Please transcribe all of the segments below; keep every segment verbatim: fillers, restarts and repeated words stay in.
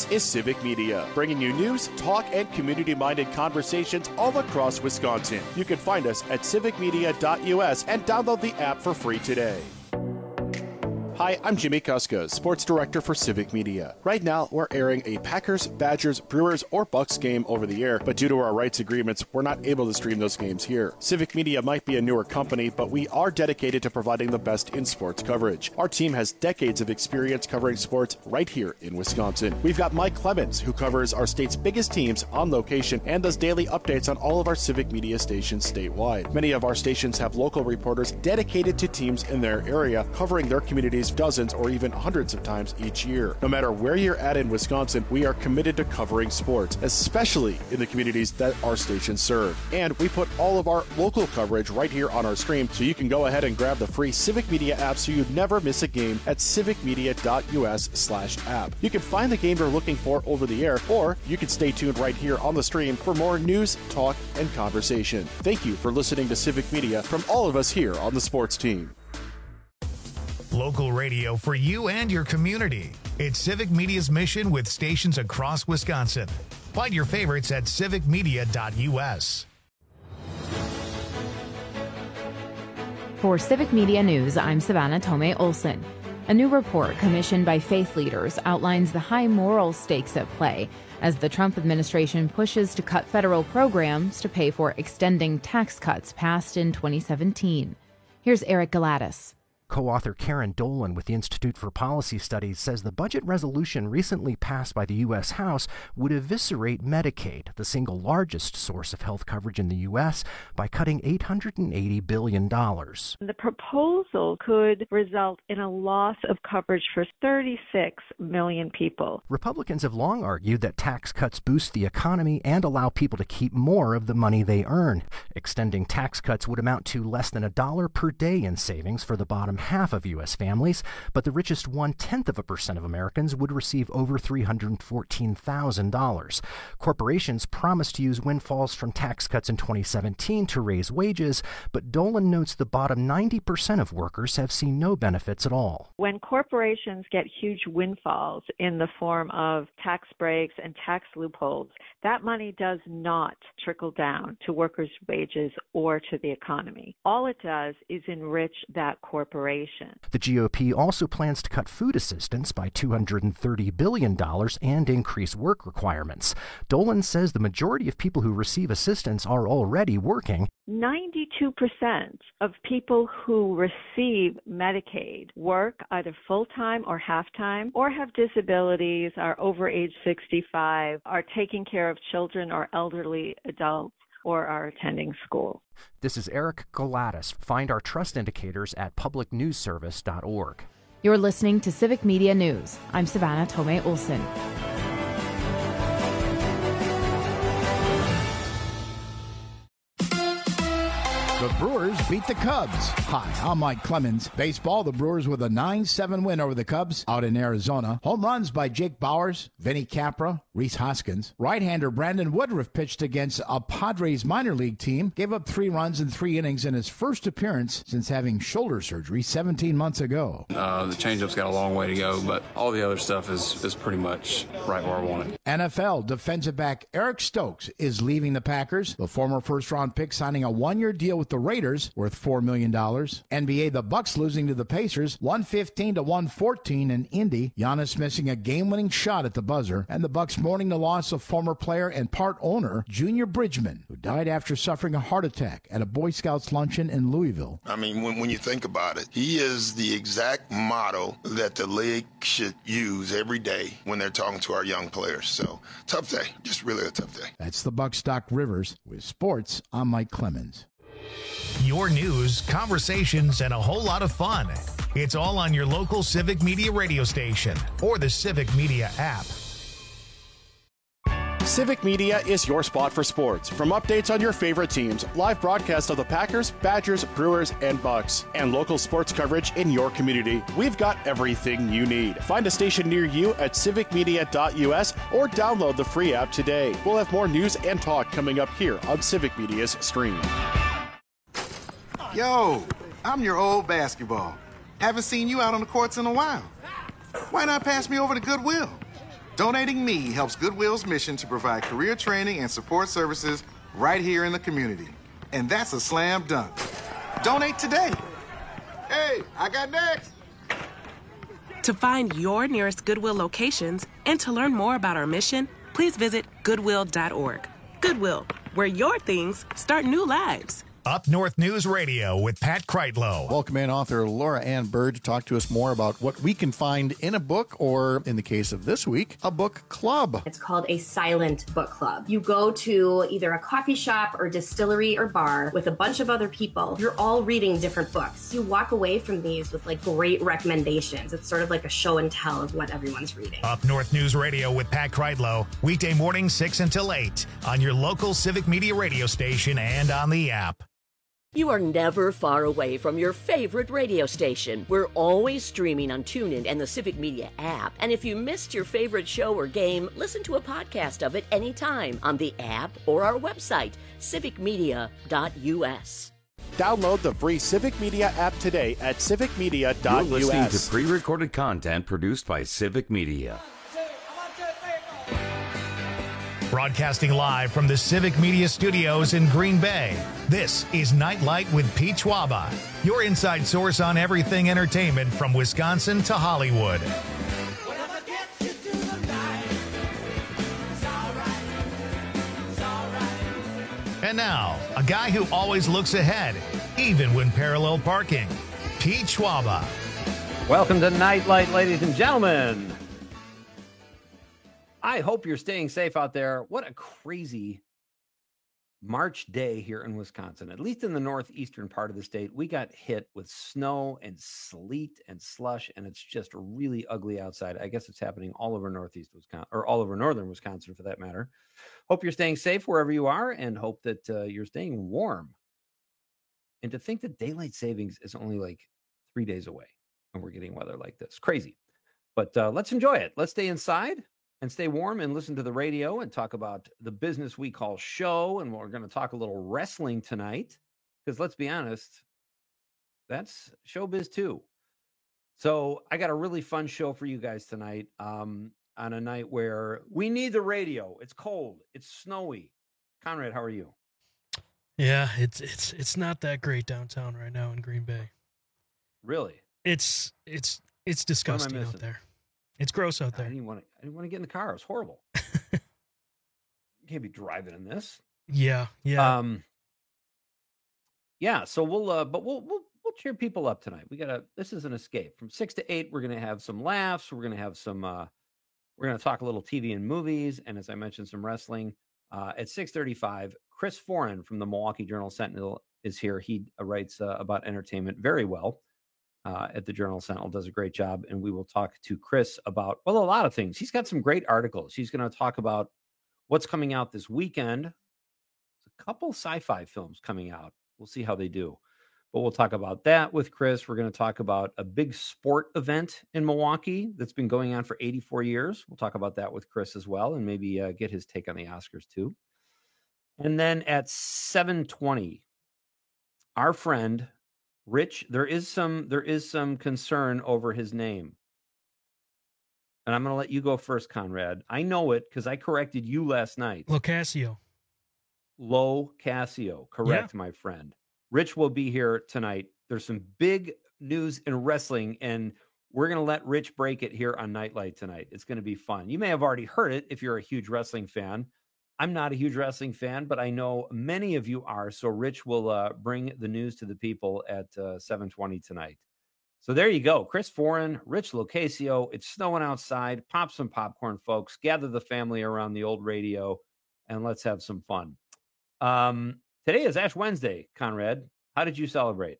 is Civic Media, bringing you news, talk, and community-minded conversations all across Wisconsin. You can find us at civic media dot U S and download the app for free today. Hi, I'm Jimmy Kuska, Sports Director for Civic Media. Right now, we're airing a Packers, Badgers, Brewers, or Bucks game over the air, but due to our rights agreements, we're not able to stream those games here. Civic Media might be a newer company, but we are dedicated to providing the best in sports coverage. Our team has decades of experience covering sports right here in Wisconsin. We've got Mike Clemens, who covers our state's biggest teams on location and does daily updates on all of our Civic Media stations statewide. Many of our stations have local reporters dedicated to teams in their area, covering their communities dozens or even hundreds of times each year. No matter where you're at in Wisconsin, we are committed to covering sports, especially in the communities that our stations serve. And we put all of our local coverage right here on our stream, so you can go ahead and grab the free Civic Media app so you never miss a game at civic media dot U S slash app. You can find the game you're looking for over the air, or you can stay tuned right here on the stream for more news, talk, and conversation. Thank you for listening to Civic Media from all of us here on the sports team. Local radio for you and your community. It's Civic Media's mission with stations across Wisconsin. Find your favorites at civic media dot U S. For Civic Media News, I'm Savannah Tomei Olson. A new report commissioned by faith leaders outlines the high moral stakes at play as the Trump administration pushes to cut federal programs to pay for extending tax cuts passed in twenty seventeen. Here's Eric Galatis. Co-author Karen Dolan with the Institute for Policy Studies says the budget resolution recently passed by the U S House would eviscerate Medicaid, the single largest source of health coverage in the U S, by cutting eight hundred eighty billion dollars. The proposal could result in a loss of coverage for thirty-six million people. Republicans have long argued that tax cuts boost the economy and allow people to keep more of the money they earn. Extending tax cuts would amount to less than a dollar per day in savings for the bottom half of U S families, but the richest one-tenth of a percent of Americans would receive over three hundred fourteen thousand dollars. Corporations promised to use windfalls from tax cuts in twenty seventeen to raise wages, but Dolan notes the bottom ninety percent of workers have seen no benefits at all. When corporations get huge windfalls in the form of tax breaks and tax loopholes, that money does not trickle down to workers' wages or to the economy. All it does is enrich that corporation. The G O P also plans to cut food assistance by two hundred thirty billion dollars and increase work requirements. Dolan says the majority of people who receive assistance are already working. ninety-two percent of people who receive Medicaid work either full-time or half-time, or have disabilities, are over age sixty-five, are taking care of children or elderly adults, or are attending school. This is Eric Galatis. Find our trust indicators at public news service dot org. You're listening to Civic Media News. I'm Savannah Tomei Olson. The Brewers beat the Cubs. Hi, I'm Mike Clemens. Baseball, the Brewers with a nine seven win over the Cubs out in Arizona. Home runs by Jake Bauers, Vinny Capra, Rhys Hoskins. Right-hander Brandon Woodruff pitched against a Padres minor league team, gave up three runs in three innings in his first appearance since having shoulder surgery seventeen months ago. Uh, the changeup's got a long way to go, but all the other stuff is, is pretty much right where I want it. N F L defensive back Eric Stokes is leaving the Packers. The former first-round pick signing a one-year deal with the Raiders worth four million dollars. N B A, the Bucks losing to the Pacers one fifteen to one fourteen in Indy. Giannis missing a game-winning shot at the buzzer, and the Bucks mourning the loss of former player and part owner Junior Bridgman, who died after suffering a heart attack at a Boy Scouts luncheon in Louisville. I mean, when, when you think about it, he is the exact model that the league should use every day when they're talking to our young players. So, tough day. Just really a tough day. That's the Bucks Doc Rivers. With sports, I'm Mike Clemens. Your news, conversations, and a whole lot of fun. It's all on your local Civic Media radio station or the Civic Media app. Civic Media is your spot for sports. From updates on your favorite teams, live broadcasts of the Packers, Badgers, Brewers, and Bucks, and local sports coverage in your community, we've got everything you need. Find a station near you at civic media dot U S or download the free app today. We'll have more news and talk coming up here on Civic Media's stream. Yo, I'm your old basketball. Haven't seen you out on the courts in a while. Why not pass me over to Goodwill? Donating me helps Goodwill's mission to provide career training and support services right here in the community. And that's a slam dunk. Donate today. Hey, I got next. To find your nearest Goodwill locations and to learn more about our mission, please visit goodwill dot org. Goodwill, where your things start new lives. Up North News Radio with Pat Kreitlow. Welcome in author Laura Ann Bird to talk to us more about what we can find in a book, or in the case of this week, a book club. It's called a silent book club. You go to either a coffee shop or distillery or bar with a bunch of other people. You're all reading different books. You walk away from these with like great recommendations. It's sort of like a show and tell of what everyone's reading. Up North News Radio with Pat Kreitlow, weekday morning six until eight on your local Civic Media radio station and on the app. You are never far away from your favorite radio station. We're always streaming on TuneIn and the Civic Media app. And if you missed your favorite show or game, listen to a podcast of it anytime on the app or our website, civic media dot u s. Download the free Civic Media app today at civic media dot u s. You're listening to pre-recorded content produced by Civic Media. Broadcasting live from the Civic Media Studios in Green Bay, this is Nightlight with Pete Schwaba, your inside source on everything entertainment from Wisconsin to Hollywood. And now, a guy who always looks ahead, even when parallel parking, Pete Schwaba. Welcome to Nightlight, ladies and gentlemen. I hope you're staying safe out there. What a crazy March day here in Wisconsin. At least in the northeastern part of the state, we got hit with snow and sleet and slush, and it's just really ugly outside. I guess it's happening all over northeast Wisconsin, or all over northern Wisconsin for that matter. Hope you're staying safe wherever you are, and hope that uh, you're staying warm. And to think that daylight savings is only like three days away, and we're getting weather like this. Crazy. But uh, let's enjoy it. Let's stay inside and stay warm and listen to the radio and talk about the business we call show. And we're going to talk a little wrestling tonight, because let's be honest, that's showbiz too. So I got a really fun show for you guys tonight, um, on a night where we need the radio. It's cold. It's snowy. Conrad, how are you? Yeah, it's it's it's not that great downtown right now in Green Bay. Really? It's it's it's disgusting out there. It's gross out there. I didn't want to. I didn't want to get in the car. It was horrible. You can't be driving in this. Yeah, yeah, um, yeah. So we'll, uh, but we'll, we'll, we'll cheer people up tonight. We gotta. This is an escape from six to eight. We're gonna have some laughs. We're gonna have some. Uh, we're gonna talk a little T V and movies, and as I mentioned, some wrestling. Uh, at six thirty-five, Chris Foran from the Milwaukee Journal Sentinel is here. He uh, writes uh, about entertainment very well. Uh, at the Journal Sentinel, does a great job, and we will talk to Chris about, well, a lot of things. He's got some great articles. He's going to talk about what's coming out this weekend. There's a couple sci-fi films coming out. We'll see how they do, but we'll talk about that with Chris. We're going to talk about a big sport event in Milwaukee that's been going on for eighty-four years. We'll talk about that with Chris as well, and maybe uh, get his take on the Oscars too. And then at seven twenty, our friend Rich, there is some there is some concern over his name. And I'm going to let you go first, Conrad. I know it because I corrected you last night. Locascio. Locascio. Correct, yeah. My friend. Rich will be here tonight. There's some big news in wrestling, and we're going to let Rich break it here on Nightlight tonight. It's going to be fun. You may have already heard it if you're a huge wrestling fan. I'm not a huge wrestling fan, but I know many of you are. So Rich will uh, bring the news to the people at uh, seven twenty tonight. So there you go. Chris Foran, Rich Locascio. It's snowing outside. Pop some popcorn, folks. Gather the family around the old radio, and let's have some fun. Um, today is Ash Wednesday, Conrad. How did you celebrate?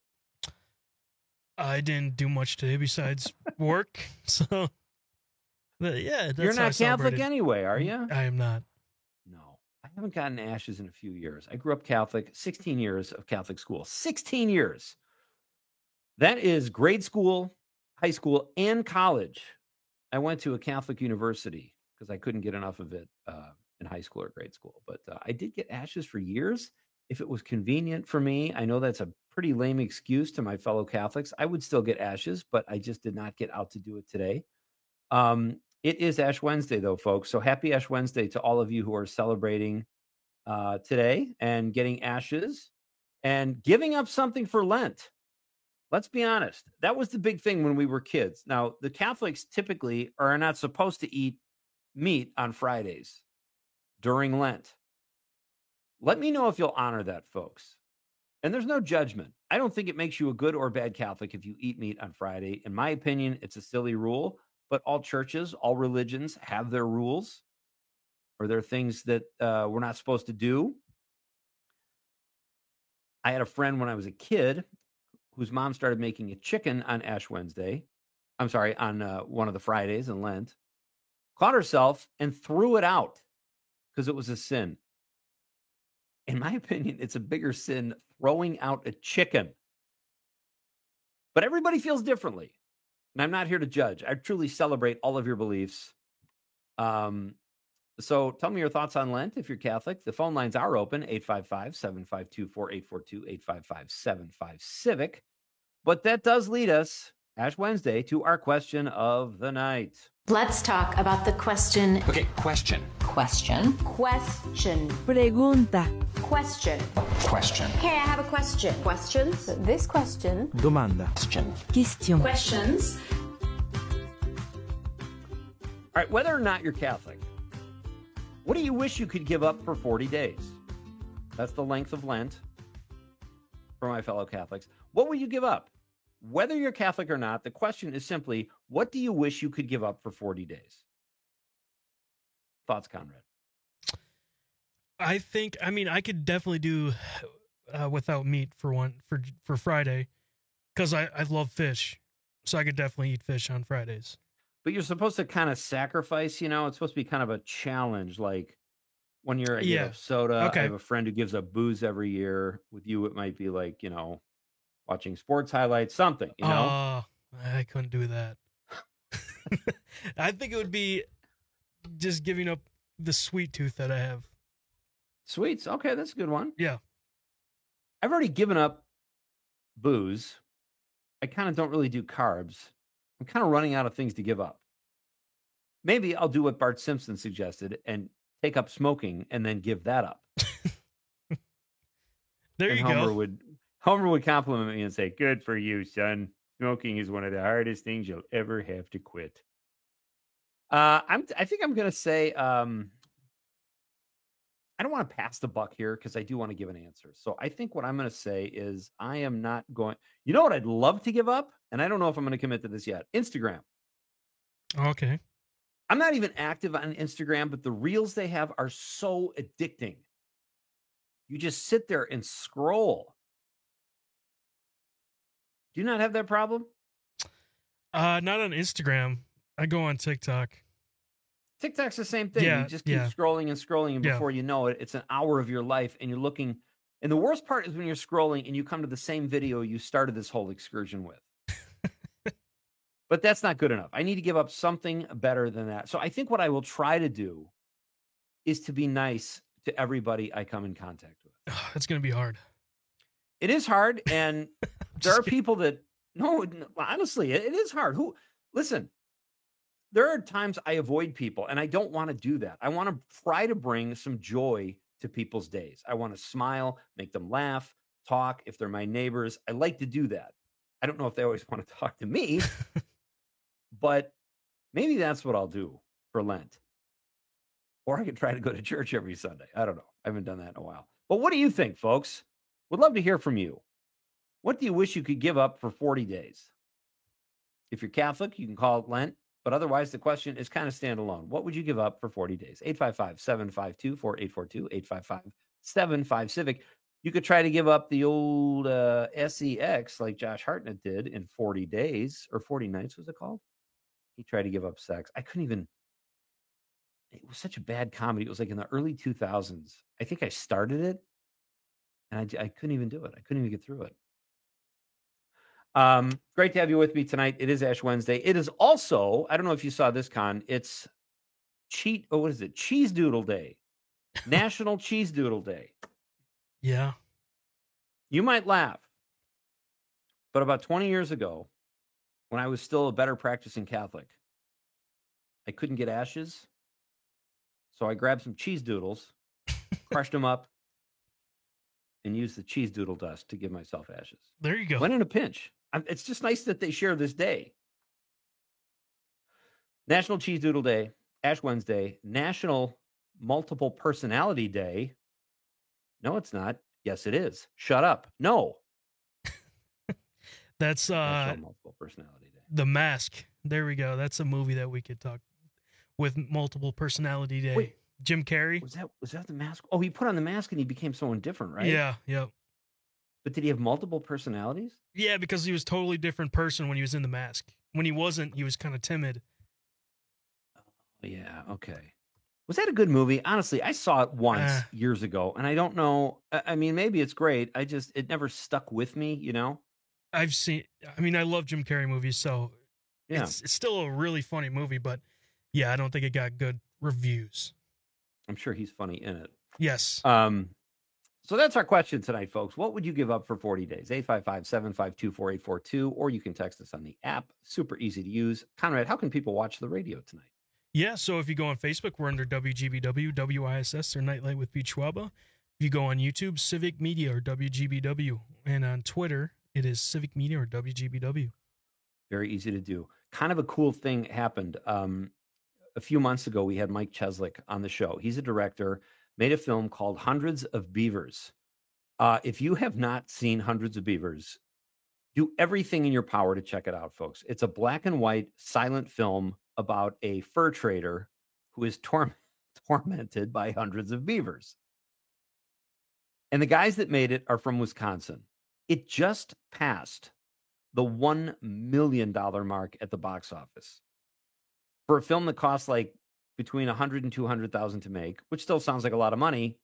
I didn't do much today besides work. So, but yeah. That's You're not Catholic anyway, are you? I am not. No, I haven't gotten ashes in a few years. I grew up Catholic, sixteen years of Catholic school, sixteen years. That is grade school, high school, and college. I went to a Catholic university because I couldn't get enough of it uh, in high school or grade school. But uh, I did get ashes for years. If it was convenient for me, I know that's a pretty lame excuse to my fellow Catholics. I would still get ashes, but I just did not get out to do it today. Um, It is Ash Wednesday, though, folks. So happy Ash Wednesday to all of you who are celebrating uh, today and getting ashes and giving up something for Lent. Let's be honest. That was the big thing when we were kids. Now, the Catholics typically are not supposed to eat meat on Fridays during Lent. Let me know if you'll honor that, folks. And there's no judgment. I don't think it makes you a good or bad Catholic if you eat meat on Friday. In my opinion, it's a silly rule, but all churches, all religions have their rules, or there are things that uh, we're not supposed to do. I had a friend when I was a kid whose mom started making a chicken on Ash Wednesday. I'm sorry, on uh, one of the Fridays in Lent, caught herself and threw it out because it was a sin. In my opinion, it's a bigger sin throwing out a chicken. But everybody feels differently. And I'm not here to judge. I truly celebrate all of your beliefs. Um, so tell me your thoughts on Lent if you're Catholic. The phone lines are open, eight five five, seven five two, four eight four two, eight five five, seven five, Civic. But that does lead us, Ash Wednesday, to our question of the night. Let's talk about the question. Okay, question. Question. Question. Pregunta. Question. Question. Okay, I have a question. Questions? This question. Domanda. Question. Question. Questions. All right, whether or not you're Catholic, what do you wish you could give up for forty days? That's the length of Lent for my fellow Catholics. What will you give up? Whether you're Catholic or not, the question is simply, what do you wish you could give up for forty days? Thoughts, Conrad? I think, I mean, I could definitely do uh, without meat for one, for for Friday, because I, I love fish. So I could definitely eat fish on Fridays. But you're supposed to kind of sacrifice, you know, it's supposed to be kind of a challenge. Like when you're, you Yeah. know, soda, Okay. I have a friend who gives up booze every year. With you, it might be like, you know, watching sports highlights, something, you know? Oh, I couldn't do that. I think it would be just giving up the sweet tooth that I have. Sweets. Okay, that's a good one. Yeah. I've already given up booze. I kind of don't really do carbs. I'm kind of running out of things to give up. Maybe I'll do what Bart Simpson suggested and take up smoking and then give that up. There and you Homer go. Would, Homer would compliment me and say, good for you, son. Smoking is one of the hardest things you'll ever have to quit. Uh, I'm, I think I'm going to say, um, I don't want to pass the buck here because I do want to give an answer. So I think what I'm going to say is I am not going, you know what I'd love to give up? And I don't know if I'm going to commit to this yet. Instagram. Okay. I'm not even active on Instagram, but the reels they have are so addicting. You just sit there and scroll. Do you not have that problem? Uh, not on Instagram. I go on TikTok. TikTok's the same thing. Yeah, You just keep yeah. scrolling and scrolling, and Yeah. before you know it, it's an hour of your life, and you're looking. And the worst part is when you're scrolling and you come to the same video you started this whole excursion with. But that's not good enough. I need to give up something better than that. So I think what I will try to do is to be nice to everybody I come in contact with. It's going to be hard. It is hard, and there are people that no, no, honestly, it, it is hard. Who listen? There are times I avoid people, and I don't want to do that. I want to try to bring some joy to people's days. I want to smile, make them laugh, talk. If they're my neighbors, I like to do that. I don't know if they always want to talk to me, but maybe that's what I'll do for Lent. Or I could try to go to church every Sunday. I don't know. I haven't done that in a while. But what do you think, folks? Would love to hear from you. What do you wish you could give up for forty days? If you're Catholic, you can call it Lent. But otherwise, the question is kind of standalone. What would you give up for forty days? eight five five, seven five two, four eight four two, eight five five, seven five, Civic. You could try to give up the old uh, S E X like Josh Hartnett did in forty days or forty nights, was it called? He tried to give up sex. I couldn't even. It was such a bad comedy. It was like in the early two thousands. I think I started it, and I, I couldn't even do it. I couldn't even get through it. Um, great to have you with me tonight. It is Ash Wednesday. It is also, I don't know if you saw this, Con, it's cheat, oh, what is it? Cheese Doodle Day. National Cheese Doodle Day. Yeah. You might laugh, but about twenty years ago, when I was still a better practicing Catholic, I couldn't get ashes. So I grabbed some cheese doodles, crushed them up, and used the cheese doodle dust to give myself ashes. There you go. When in a pinch. I'm, it's just nice that they share this day. National Cheese Doodle Day, Ash Wednesday, National Multiple Personality Day. No, it's not. Yes, it is. Shut up. No. That's uh, Multiple Personality Day. The Mask. There we go. That's a movie that we could talk with Multiple Personality Day. Wait, Jim Carrey. Was that was that the mask? Oh, he put on the mask and he became someone different, right? Yeah, yep. But did he have multiple personalities? Yeah, because he was a totally different person when he was in the mask. When he wasn't, he was kind of timid. Yeah, okay. Was that a good movie? Honestly, I saw it once uh, years ago, and I don't know. I mean, maybe it's great. I just, it never stuck with me, you know? I've seen, I mean, I love Jim Carrey movies, so yeah. it's, it's still a really funny movie, but yeah, I don't think it got good reviews. I'm sure he's funny in it. Yes. Um. So that's our question tonight, folks. What would you give up for forty days? eight five five, seven five two, four eight four two, or you can text us on the app. Super easy to use. Conrad, how can people watch the radio tonight? Yeah, so if you go on Facebook, we're under W G B W, W I S S, or Nightlight with Pete Schwaba. If you go on YouTube, Civic Media or W G B W. And on Twitter, it is Civic Media or W G B W. Very easy to do. Kind of a cool thing happened. Um, a few months ago, we had Mike Cheslick on the show. He's a director, made a film called Hundreds of Beavers. Uh, if you have not seen Hundreds of Beavers, do everything in your power to check it out, folks. It's a black and white silent film about a fur trader who is tor- tormented by hundreds of beavers. And the guys that made it are from Wisconsin. It just passed the one million dollars mark at the box office. For a film that costs like between one hundred thousand dollars and two hundred thousand dollars to make, which still sounds like a lot of money,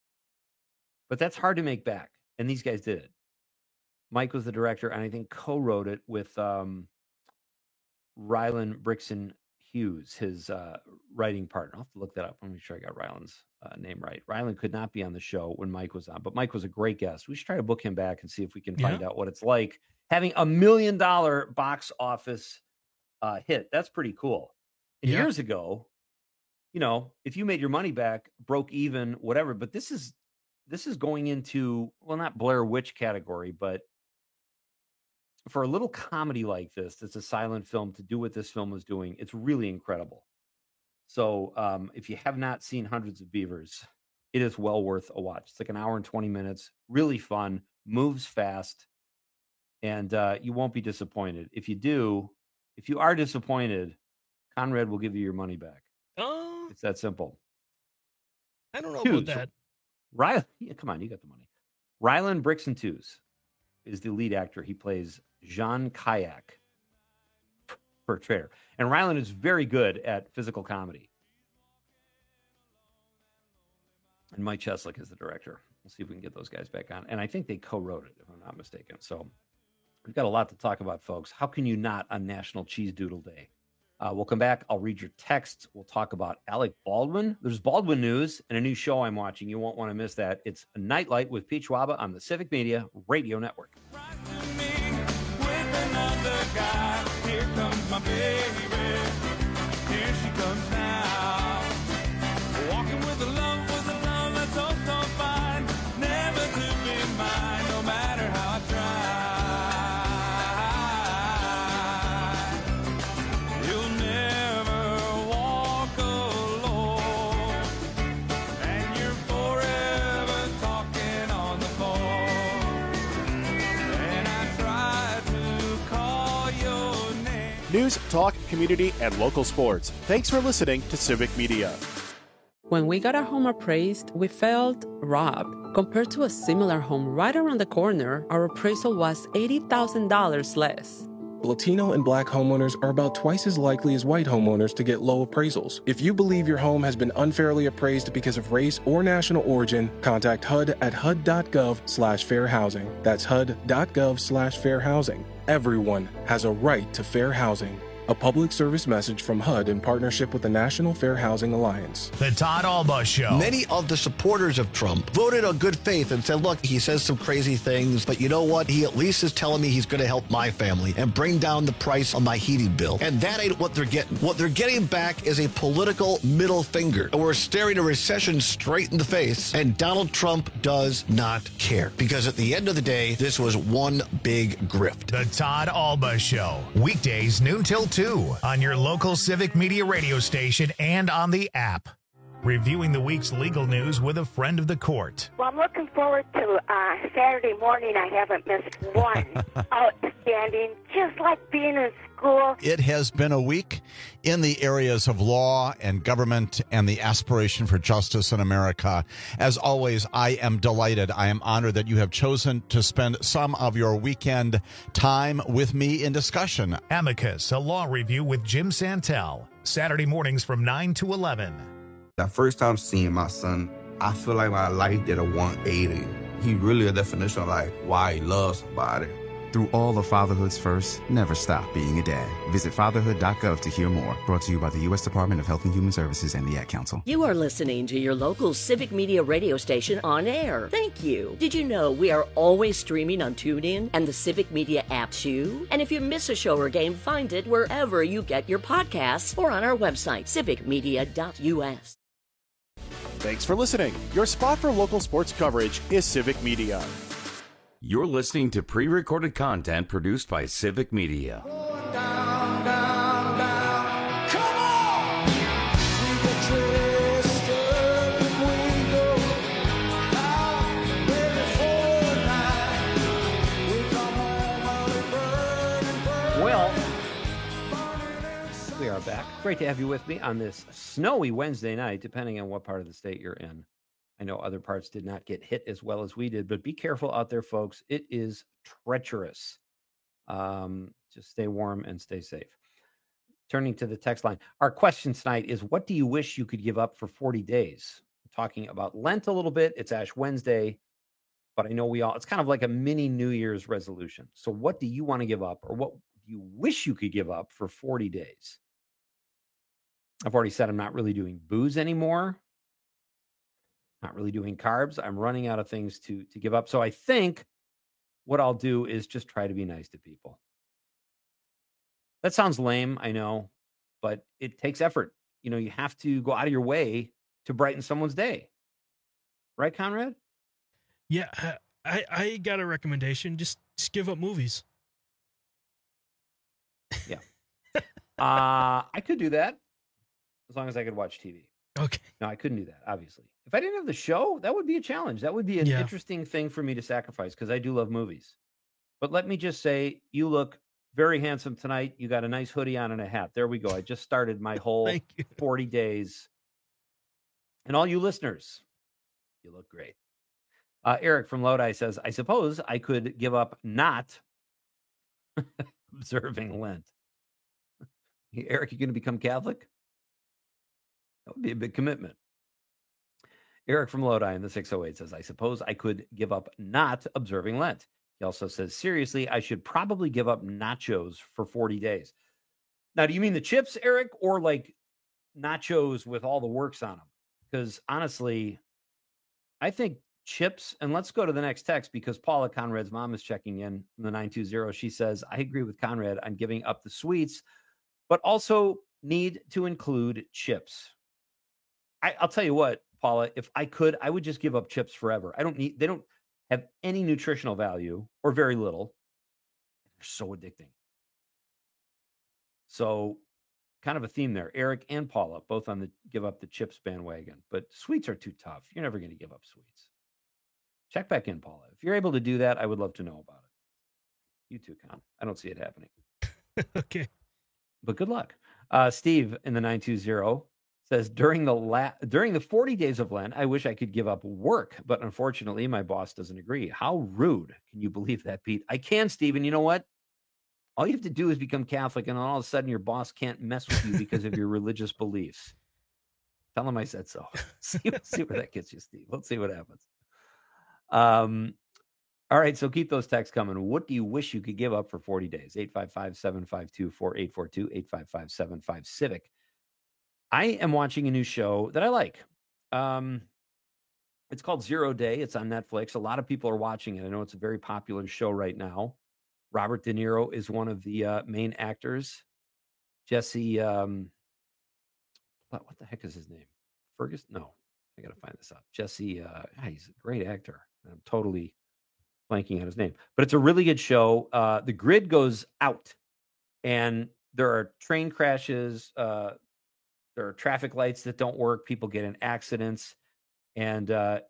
but that's hard to make back. And these guys did it. Mike was the director, and I think co-wrote it with um, Rylan Brixton Hughes, his uh, writing partner. I'll have to look that up. Let me make sure I got Rylan's uh, name right. Rylan could not be on the show when Mike was on, but Mike was a great guest. We should try to book him back and see if we can find yeah. out what it's like having a million dollar box office uh, hit. That's pretty cool. And yeah. years ago, you know, if you made your money back, broke even, whatever, but this is this is going into, well, not Blair Witch category, but for a little comedy like this, it's a silent film, to do what this film was doing, it's really incredible. So um, if you have not seen Hundreds of Beavers, it is well worth a watch. It's like an hour and twenty minutes, really fun, moves fast, and uh, you won't be disappointed. If you do, if you are disappointed, Conrad will give you your money back. Oh, it's that simple. I don't know Two, about that. So, Rylan, yeah, come on, you got the money. Rylan Brixton Hughes is the lead actor. He plays Jean Kayak for a trader. And Rylan is very good at physical comedy. And Mike Cheslick is the director. We'll see if we can get those guys back on. And I think they co-wrote it, if I'm not mistaken. So we've got a lot to talk about, folks. How can you not on National Cheese Doodle Day? Uh, we'll come back. I'll read your texts. We'll talk about Alec Baldwin. There's Baldwin news and a new show I'm watching. You won't want to miss that. It's Nightlight with Pete Schwaba on the Civic Media Radio Network. Guy. Here comes my baby. Here she comes now. Walking with a love, with a love that's so, so fine. Never to be mine, no matter how I try. You'll never walk alone. And you're forever talking on the phone. And I try to call your name. News, talk, community, and local sports. Thanks for listening to Civic Media. When we got our home appraised, we felt robbed. Compared to a similar home right around the corner, our appraisal was eighty thousand dollars less. Latino and Black homeowners are about twice as likely as white homeowners to get low appraisals. If you believe your home has been unfairly appraised because of race or national origin, contact H U D at H U D dot gov slash fair housing. That's H U D dot gov slash fair housing. Everyone has a right to fair housing. A public service message from H U D in partnership with the National Fair Housing Alliance. The Todd Alba Show. Many of the supporters of Trump voted on good faith and said, look, he says some crazy things, but you know what? He at least is telling me he's going to help my family and bring down the price on my heating bill. And that ain't what they're getting. What they're getting back is a political middle finger. And we're staring a recession straight in the face, and Donald Trump does not care. Because at the end of the day, this was one big grift. The Todd Alba Show. Weekdays noon till two on your local Civic Media radio station and on the app. Reviewing the week's legal news with a friend of the court. Well, I'm looking forward to uh, Saturday morning. I haven't missed one. Outstanding, just like being in school. It has been a week in the areas of law and government and the aspiration for justice in America. As always, I am delighted. I am honored that you have chosen to spend some of your weekend time with me in discussion. Amicus, a law review with Jim Santel. Saturday mornings from nine to eleven. The first time seeing my son, I feel like my life did a one eighty. He really a definition of like why he loves somebody. Through all of fatherhood's first, never stop being a dad. Visit fatherhood dot gov to hear more. Brought to you by the U S Department of Health and Human Services and the Ad Council. You are listening to your local Civic Media radio station on air. Thank you. Did you know we are always streaming on TuneIn and the Civic Media app too? And if you miss a show or game, find it wherever you get your podcasts or on our website, civic media dot u s. Thanks for listening. Your spot for local sports coverage is Civic Media. You're listening to pre-recorded content produced by Civic Media. Well, we are back. Great to have you with me on this snowy Wednesday night, depending on what part of the state you're in. I know other parts did not get hit as well as we did, but be careful out there, folks. It is treacherous. Um, just stay warm and stay safe. Turning to the text line, our question tonight is, what do you wish you could give up for forty days? I'm talking about Lent a little bit. It's Ash Wednesday, but I know we all, it's kind of like a mini New Year's resolution. So what do you want to give up, or what do you wish you could give up for forty days? I've already said I'm not really doing booze anymore. Not really doing carbs. I'm running out of things to, to give up. So I think what I'll do is just try to be nice to people. That sounds lame, I know, but it takes effort. You know, you have to go out of your way to brighten someone's day. Right, Conrad? Yeah, I, I got a recommendation. Just, just give up movies. Yeah. uh, I could do that as long as I could watch T V. Okay. No, I couldn't do that, obviously. If I didn't have the show, that would be a challenge. That would be an Yeah. interesting thing for me to sacrifice, because I do love movies. But let me just say, you look very handsome tonight. You got a nice hoodie on and a hat. There we go. I just started my whole Thank you. forty days. And all you listeners, you look great. Uh, Eric from Lodi says, I suppose I could give up not observing Lent. Eric, you going to become Catholic? That would be a big commitment. Eric from Lodi in the six oh eight says, I suppose I could give up not observing Lent. He also says, seriously, I should probably give up nachos for forty days. Now, do you mean the chips, Eric, or like nachos with all the works on them? Because honestly, I think chips, and let's go to the next text, because Paula, Conrad's mom, is checking in from the nine two zero. She says, I agree with Conrad on giving up the sweets, but also need to include chips. I, I'll tell you what, Paula, if I could, I would just give up chips forever. I don't need, they don't have any nutritional value, or very little. They're so addicting. So kind of a theme there. Eric and Paula, both on the give up the chips bandwagon, but sweets are too tough. You're never going to give up sweets. Check back in, Paula. If you're able to do that, I would love to know about it. You too, Con. I don't see it happening. Okay. But good luck. Uh, Steve in the nine two zero says, during the la- during the forty days of Lent, I wish I could give up work, but unfortunately, my boss doesn't agree. How rude. Can you believe that, Pete? I can, Stephen. You know what? All you have to do is become Catholic, and all of a sudden your boss can't mess with you because of your religious beliefs. Tell him I said so. see, see where that gets you, Steve. Let's see what happens. Um, All right, so keep those texts coming. What do you wish you could give up for forty days? eight five five, seven five two, four eight four two, eight five five, seven five Civic. I am watching a new show that I like. Um, it's called Zero Day. It's on Netflix. A lot of people are watching it. I know it's a very popular show right now. Robert De Niro is one of the uh, main actors. Jesse, um, what, what the heck is his name? Ferguson? No, I got to find this out. Jesse, uh, yeah, he's a great actor. I'm totally blanking on his name, but it's a really good show. Uh, the grid goes out and there are train crashes. Uh, there are traffic lights that don't work. People get in accidents. And uh,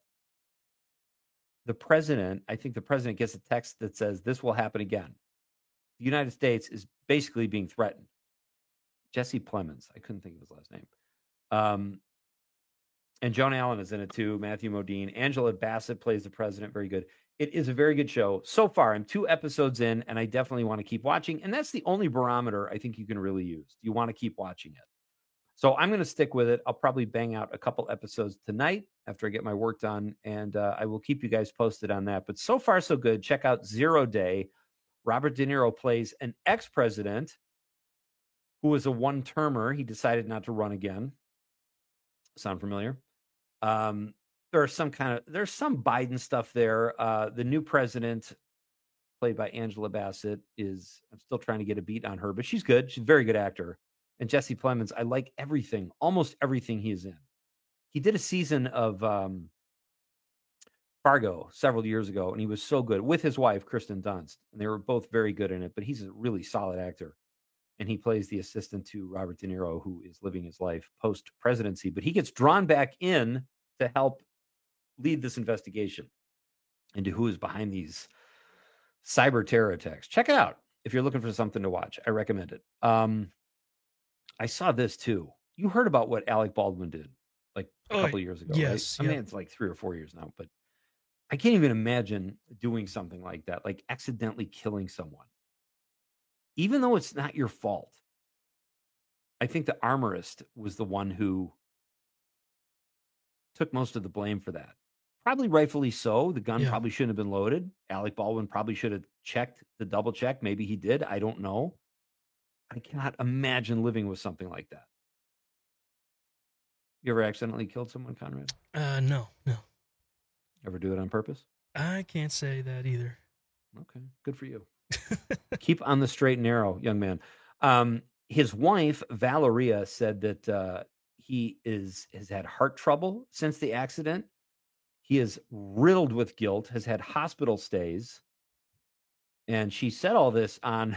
the president, I think the president gets a text that says this will happen again. The United States is basically being threatened. Jesse Plemons. I couldn't think of his last name. Um, and Joan Allen is in it too. Matthew Modine. Angela Bassett plays the president. Very good. It is a very good show. So far, I'm two episodes in, and I definitely want to keep watching. And that's the only barometer I think you can really use. You want to keep watching it. So I'm going to stick with it. I'll probably bang out a couple episodes tonight after I get my work done, and uh, I will keep you guys posted on that. But so far, so good. Check out Zero Day. Robert De Niro plays an ex-president who was a one-termer. He decided not to run again. Sound familiar? Um, there's some kind of, there's some Biden stuff there. Uh, the new president, played by Angela Bassett, is, I'm still trying to get a beat on her, but she's good. She's a very good actor. And Jesse Plemons, I like everything, almost everything he is in. He did a season of um, Fargo several years ago, and he was so good with his wife, Kristen Dunst. And they were both very good in it, but he's a really solid actor. And he plays the assistant to Robert De Niro, who is living his life post-presidency. But he gets drawn back in to help lead this investigation into who is behind these cyber terror attacks. Check it out if you're looking for something to watch. I recommend it. Um, I saw this too. You heard about what Alec Baldwin did like a Oh, couple of years ago, yes, right? I yeah. mean, it's like three or four years now, but I can't even imagine doing something like that, like accidentally killing someone. Even though it's not your fault. I think the armorist was the one who took most of the blame for that. Probably rightfully so. The gun Yeah. probably shouldn't have been loaded. Alec Baldwin probably should have checked the double check. Maybe he did. I don't know. I cannot imagine living with something like that. You ever accidentally killed someone, Conrad? Uh, no, no. Ever do it on purpose? I can't say that either. Okay, good for you. Keep on the straight and narrow, young man. Um, his wife, Valeria, said that uh, he is has had heart trouble since the accident. He is riddled with guilt, has had hospital stays. And she said all this on,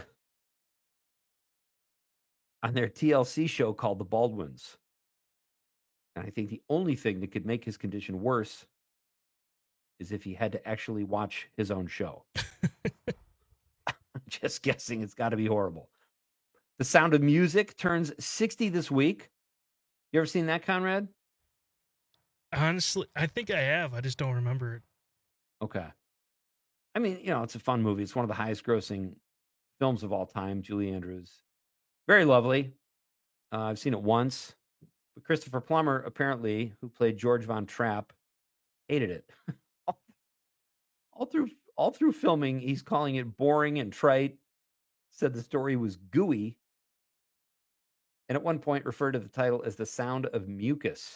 on their T L C show called The Baldwins. And I think the only thing that could make his condition worse is if he had to actually watch his own show. I'm just guessing it's got to be horrible. The Sound of Music turns sixty this week. You ever seen that, Conrad? Honestly, I think I have. I just don't remember it. Okay. I mean, you know, it's a fun movie. It's one of the highest grossing films of all time. Julie Andrews. Very lovely. Uh, I've seen it once. But Christopher Plummer, apparently, who played George Von Trapp, hated it. all, all through all through filming, he's calling it boring and trite. Said the story was gooey. And at one point referred to the title as The Sound of Mucus.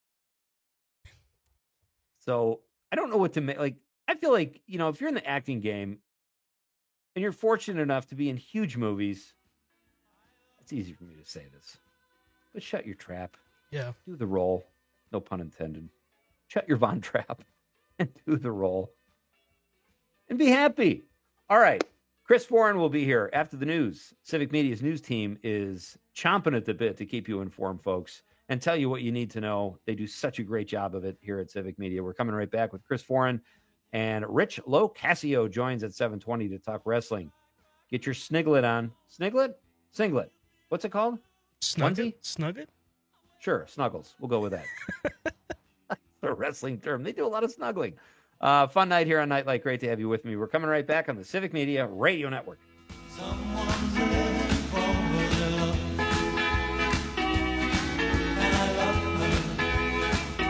So I don't know what to make. Like, I feel like, you know, if you're in the acting game and you're fortunate enough to be in huge movies, it's easy for me to say this, but shut your trap. Yeah. Do the role. No pun intended. Shut your Von Trapp and do the role and be happy. All right. Chris Foran will be here after the news. Civic Media's news team is chomping at the bit to keep you informed, folks, and tell you what you need to know. They do such a great job of it here at Civic Media. We're coming right back with Chris Foran, and Rich Locascio joins at seven twenty to talk wrestling. Get your sniglet on. Sniglet? Singlet. What's it called? Snugget? Snugget? Sure, snuggles. We'll go with that. The wrestling term. They do a lot of snuggling. Uh, fun night here on Nightlight. Great to have you with me. We're coming right back on the Civic Media Radio Network.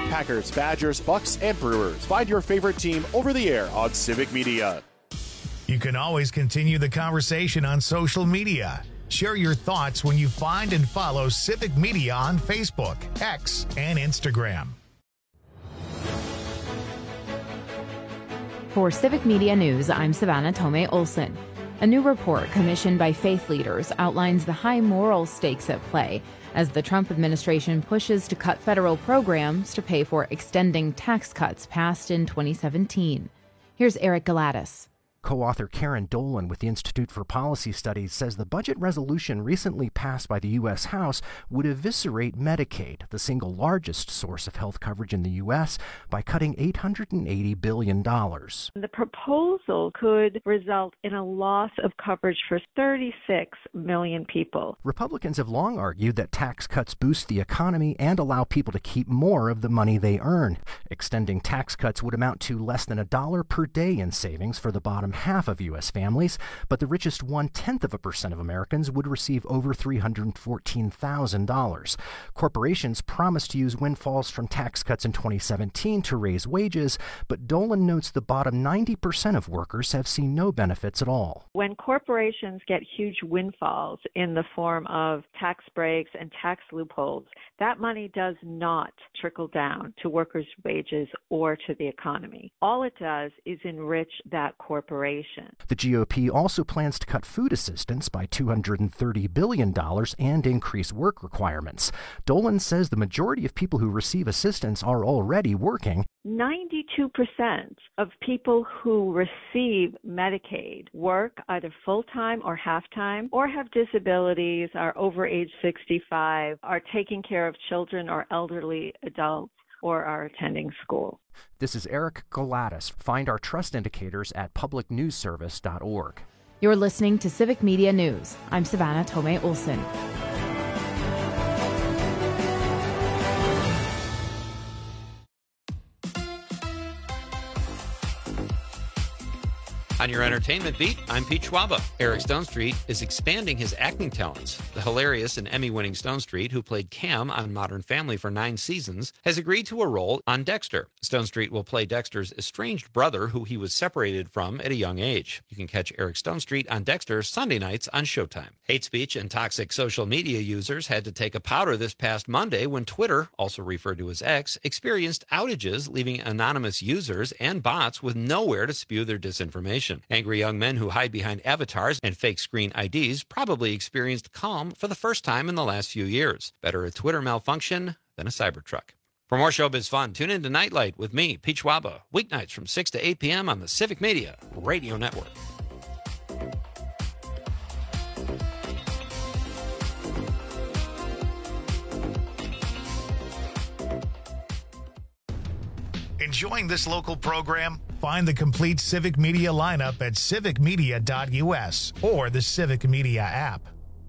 Packers, Badgers, Bucks, and Brewers. Find your favorite team over the air on Civic Media. You can always continue the conversation on social media. Share your thoughts when you find and follow Civic Media on Facebook, X, and Instagram. For Civic Media News, I'm Savannah Tomei Olson. A new report commissioned by faith leaders outlines the high moral stakes at play as the Trump administration pushes to cut federal programs to pay for extending tax cuts passed in twenty seventeen. Here's Eric Galatis. Co-author Karen Dolan with the Institute for Policy Studies says the budget resolution recently passed by the U S House would eviscerate Medicaid, the single largest source of health coverage in the U S, by cutting eight hundred eighty billion dollars. The proposal could result in a loss of coverage for thirty-six million people. Republicans have long argued that tax cuts boost the economy and allow people to keep more of the money they earn. Extending tax cuts would amount to less than a dollar per day in savings for the bottom half of U S families, but the richest one-tenth of a percent of Americans would receive over three hundred fourteen thousand dollars. Corporations promised to use windfalls from tax cuts in twenty seventeen to raise wages, but Dolan notes the bottom ninety percent of workers have seen no benefits at all. When corporations get huge windfalls in the form of tax breaks and tax loopholes, that money does not trickle down to workers' wages or to the economy. All it does is enrich that corporation. The G O P also plans to cut food assistance by two hundred thirty billion dollars and increase work requirements. Dolan says the majority of people who receive assistance are already working. ninety-two percent of people who receive Medicaid work either full-time or half-time, or have disabilities, are over age sixty-five, are taking care of children or elderly adults, or are attending school. This is Eric Galatis. Find our trust indicators at public news service dot org. You're listening to Civic Media News. I'm Savannah Tomei Olson. On your entertainment beat, I'm Pete Schwaba. Eric Stonestreet is expanding his acting talents. The hilarious and Emmy-winning Stonestreet, who played Cam on Modern Family for nine seasons, has agreed to a role on Dexter. Stonestreet will play Dexter's estranged brother, who he was separated from at a young age. You can catch Eric Stonestreet on Dexter Sunday nights on Showtime. Hate speech and toxic social media users had to take a powder this past Monday when Twitter, also referred to as X, experienced outages, leaving anonymous users and bots with nowhere to spew their disinformation. Angry young men who hide behind avatars and fake screen I Ds probably experienced calm for the first time in the last few years. Better a Twitter malfunction than a Cybertruck. For more showbiz fun, tune in to Nightlight with me, Pete Schwaba, weeknights from six to eight p.m. on the Civic Media Radio Network. Enjoying this local program? Find the complete Civic Media lineup at civic media dot u s or the Civic Media app.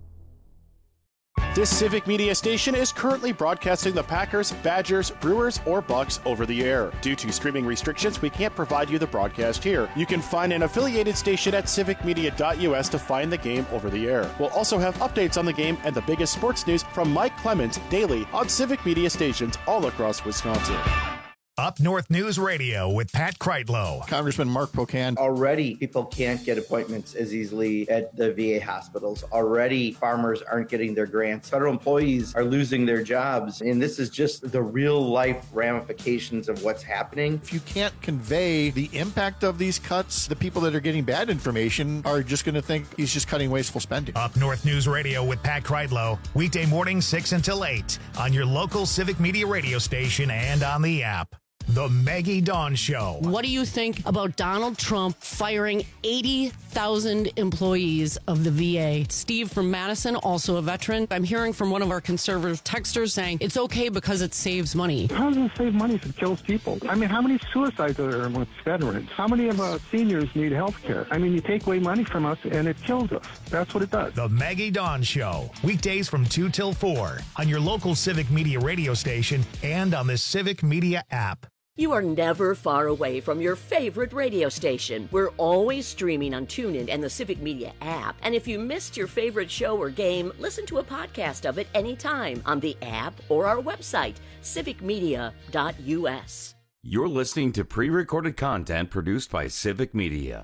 This Civic Media station is currently broadcasting the Packers, Badgers, Brewers, or Bucks over the air. Due to streaming restrictions, we can't provide you the broadcast here. You can find an affiliated station at civic media dot u s to find the game over the air. We'll also have updates on the game and the biggest sports news from Mike Clemens daily on Civic Media stations all across Wisconsin. Up North News Radio with Pat Kreitlow. Congressman Mark Pocan. Already, people can't get appointments as easily at the V A hospitals. Already, farmers aren't getting their grants. Federal employees are losing their jobs. And this is just the real life ramifications of what's happening. If you can't convey the impact of these cuts, the people that are getting bad information are just going to think he's just cutting wasteful spending. Up North News Radio with Pat Kreitlow. Weekday mornings six until eight on your local Civic Media radio station and on the app. The Maggie Dawn Show. What do you think about Donald Trump firing eighty thousand employees of the V A? Steve from Madison, also a veteran. I'm hearing from one of our conservative texters saying it's okay because it saves money. How does it save money if it kills people? I mean, how many suicides are there amongst veterans? How many of our seniors need health care? I mean, you take away money from us and it kills us. That's what it does. The Maggie Dawn Show. Weekdays from two till four on your local Civic Media radio station and on the Civic Media app. You are never far away from your favorite radio station. We're always streaming on TuneIn and the Civic Media app. And if you missed your favorite show or game, listen to a podcast of it anytime on the app or our website, civic media dot u s. You're listening to pre-recorded content produced by Civic Media.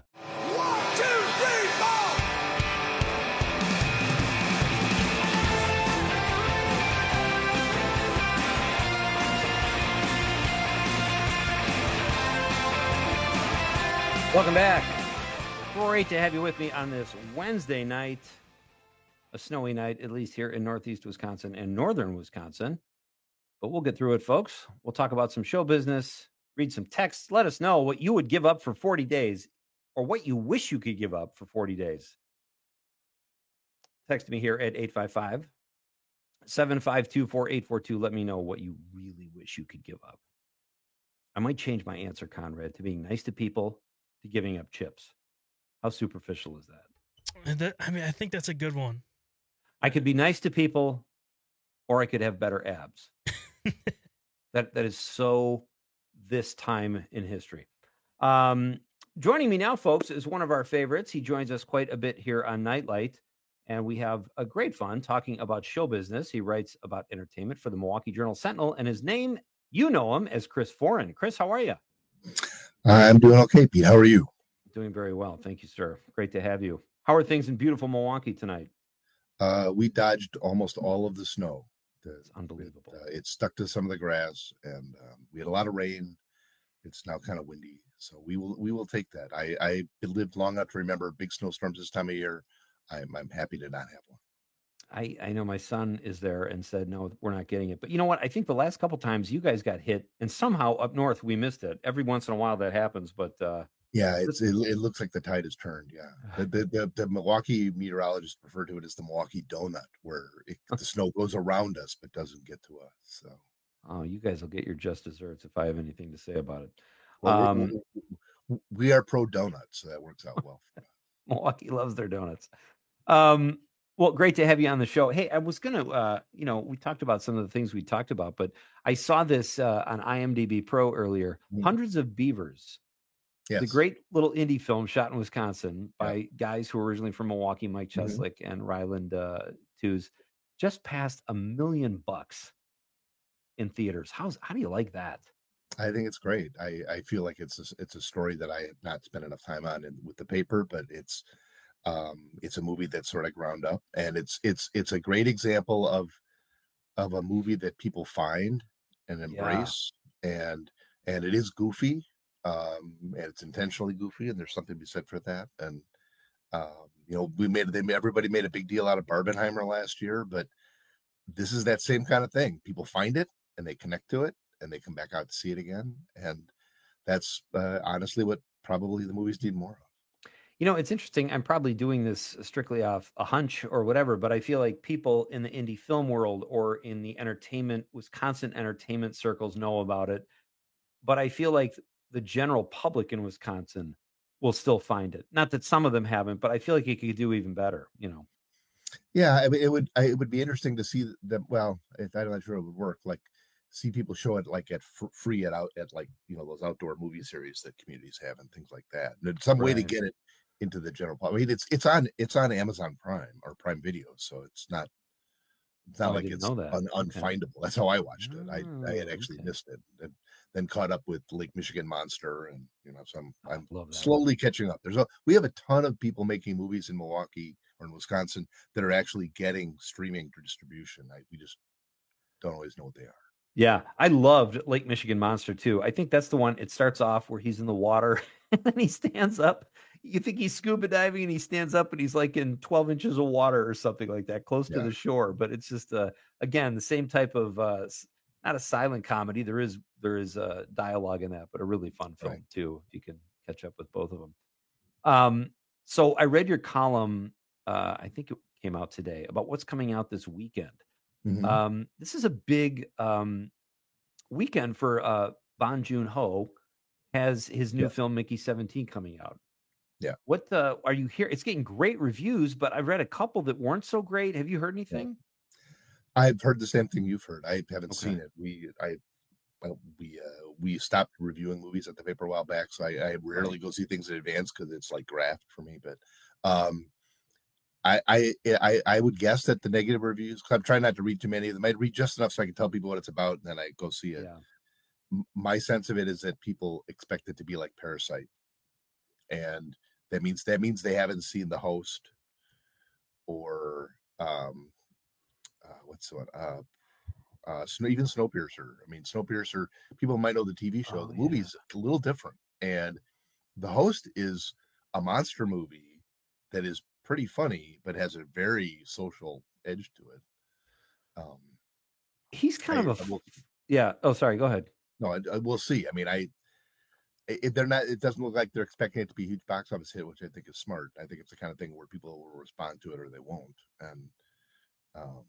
Welcome back. Great to have you with me on this Wednesday night, a snowy night, at least here in Northeast Wisconsin and Northern Wisconsin. But we'll get through it, folks. We'll talk about some show business, read some texts. Let us know what you would give up for forty days or what you wish you could give up for forty days. Text me here at eight five five, seven five two, four eight four two. Let me know what you really wish you could give up. I might change my answer, Conrad, to being nice to people, to giving up chips. How superficial is that? that? I mean, I think that's a good one. I could be nice to people, or I could have better abs. that that is so this time in history. Um, joining me now, folks, is one of our favorites. He joins us quite a bit here on Nightlight, and we have a great fun talking about show business. He writes about entertainment for the Milwaukee Journal Sentinel, and his name, you know him as Chris Foran. Chris, how are you? I'm doing okay, Pete. How are you? Doing very well. Thank you, sir. Great to have you. How are things in beautiful Milwaukee tonight? Uh, we dodged almost all of the snow. The, it's unbelievable. It, uh, it stuck to some of the grass, and um, we had a lot of rain. It's now kind of windy, so we will we will take that. I, I lived long enough to remember big snowstorms this time of year. I'm I'm happy to not have one. I, I know my son is there and said, no, we're not getting it. But you know what? I think the last couple times you guys got hit, and somehow up north we missed it. Every once in a while that happens, but uh, yeah, it's it, it looks like the tide has turned. Yeah, the the, the, the Milwaukee meteorologists refer to it as the Milwaukee donut, where it, the snow goes around us but doesn't get to us. So, oh, you guys will get your just desserts if I have anything to say about it. Well, um, we're, we are pro donuts, so that works out well. Milwaukee loves their donuts. Um, well, great to have you on the show. Hey, I was gonna, uh, you know, we talked about some of the things we talked about, but I saw this uh, on I M D B Pro earlier. Mm-hmm. Hundreds of Beavers. Yes. The great little indie film shot in Wisconsin by yeah. guys who were originally from Milwaukee, Mike Cheslick mm-hmm. and Ryland uh, Tews, just passed a million bucks in theaters. How's how do you like that? I think it's great. I, I feel like it's a, it's a story that I have not spent enough time on in, with the paper, but it's um, it's a movie that's sort of ground up, and it's it's it's a great example of of a movie that people find and embrace, yeah. and and it is goofy. Um, and it's intentionally goofy, and there's something to be said for that. And um, you know, we made they everybody made a big deal out of Barbenheimer last year, but this is that same kind of thing. People find it and they connect to it, and they come back out to see it again. And that's uh, honestly what probably the movies need more of. You know, it's interesting. I'm probably doing this strictly off a hunch or whatever, but I feel like people in the indie film world or in the entertainment, Wisconsin entertainment circles know about it. But I feel like the general public in Wisconsin will still find it. Not that some of them haven't, but I feel like it could do even better, you know? Yeah. I mean, it would, I, it would be interesting to see them. Well, if I'm not sure it would work, like see people show it like at f- free at out at like, you know, those outdoor movie series that communities have and things like that. And there's some right. way to get it into the general public. I mean, it's, it's on, it's on Amazon Prime or Prime Video. So it's not, it's not oh, like it's un, unfindable. Okay. That's how I watched it. I, I had actually okay. missed it. And, then caught up with Lake Michigan Monster, and you know, so I'm, I'm slowly one. catching up. There's a we have a ton of people making movies in Milwaukee or in Wisconsin that are actually getting streaming distribution. I, we just don't always know what they are. Yeah, I loved Lake Michigan Monster too. I think that's the one. It starts off where he's in the water and then he stands up. You think he's scuba diving and he stands up and he's like in twelve inches of water or something like that, close yeah. to the shore. But it's just uh, again the same type of. Uh, Not a silent comedy. There is there is a dialogue in that, but a really fun film right. too. If you can catch up with both of them. Um, so I read your column. Uh, I think it came out today about what's coming out this weekend. Mm-hmm. Um, this is a big um, weekend for uh, Bong Joon-ho. Has his new yeah. film Mickey seventeen coming out. Yeah. What uh, are you here? It's getting great reviews, but I read a couple that weren't so great. Have you heard anything? Yeah. I've heard the same thing you've heard. I haven't okay. seen it. We, I, well, we, uh, we stopped reviewing movies at the paper a while back, so I, I rarely right. go see things in advance because it's like graft for me. But um, I, I I I would guess that the negative reviews. I'm trying not to read too many of them. I read just enough so I can tell people what it's about, and then I go see it. Yeah. My sense of it is that people expect it to be like Parasite, and that means that means they haven't seen The Host or um, uh, what's the one? Uh, uh, even Snowpiercer. I mean, Snowpiercer. People might know the T V show. Oh, the movie's yeah. a little different, and The Host is a monster movie that is pretty funny, but has a very social edge to it. Um, He's kind I, of a will, yeah. Oh, sorry. Go ahead. No, I, I, we'll see. I mean, I if they're not, it doesn't look like they're expecting it to be a huge box office hit, which I think is smart. I think it's the kind of thing where people will respond to it or they won't, and um,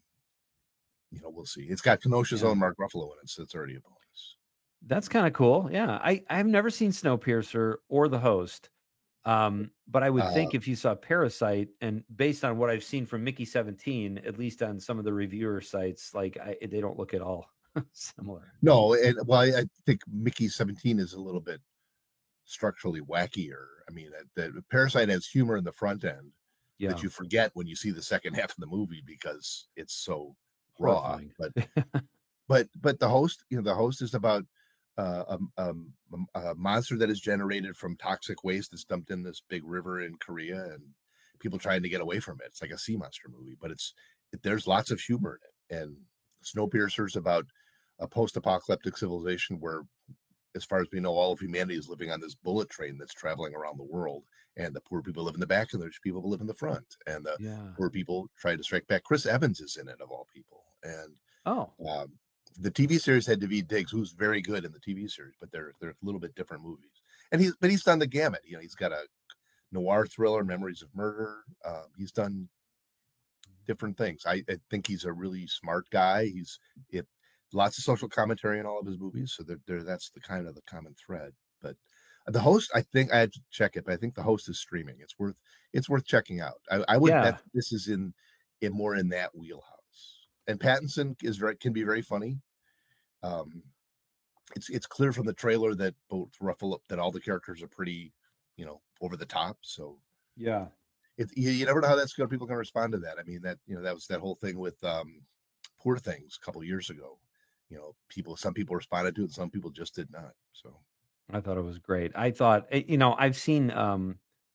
you know, we'll see. It's got Kenosha's yeah. own Mark Ruffalo in it, so it's already a bonus. That's kind of cool. Yeah, I I've never seen Snowpiercer or The Host. Um, but I would uh, think if you saw Parasite, and based on what I've seen from Mickey seventeen, at least on some of the reviewer sites, like I, they don't look at all similar. No, and well, I, I think Mickey seventeen is a little bit structurally wackier. I mean, that, that Parasite has humor in the front end yeah. that you forget when you see the second half of the movie because it's so raw. But but but the host, you know, the host is about Uh, a, a, a monster that is generated from toxic waste that's dumped in this big river in Korea, and people trying to get away from it. It's like a sea monster movie, but it's it, there's lots of humor in it. And Snowpiercer is about a post-apocalyptic civilization where, as far as we know, all of humanity is living on this bullet train that's traveling around the world, and the poor people live in the back, and the rich people live in the front, and the yeah. poor people try to strike back. Chris Evans is in it, of all people, and oh. Um, the T V series had Daveed Diggs, who's very good in the T V series, but they're they're a little bit different movies. And he's but he's done the gamut. You know, he's got a noir thriller, Memories of Murder. Um, he's done different things. I, I think he's a really smart guy. He's it lots of social commentary in all of his movies. So they're, they're, that's the kind of the common thread. But the host, I think I had to check it, but I think the host is streaming. It's worth it's worth checking out. I, I would yeah. bet this is in in more in that wheelhouse. And Pattinson is very can be very funny. Um, it's it's clear from the trailer that both Ruffalo that all the characters are pretty, you know, over the top. So yeah, it you, you never know how that's going. People can respond to that. I mean, that you know that was that whole thing with um, Poor Things a couple years ago. You know, people some people responded to it, and some people just did not. So I thought it was great. I thought you know I've seen um,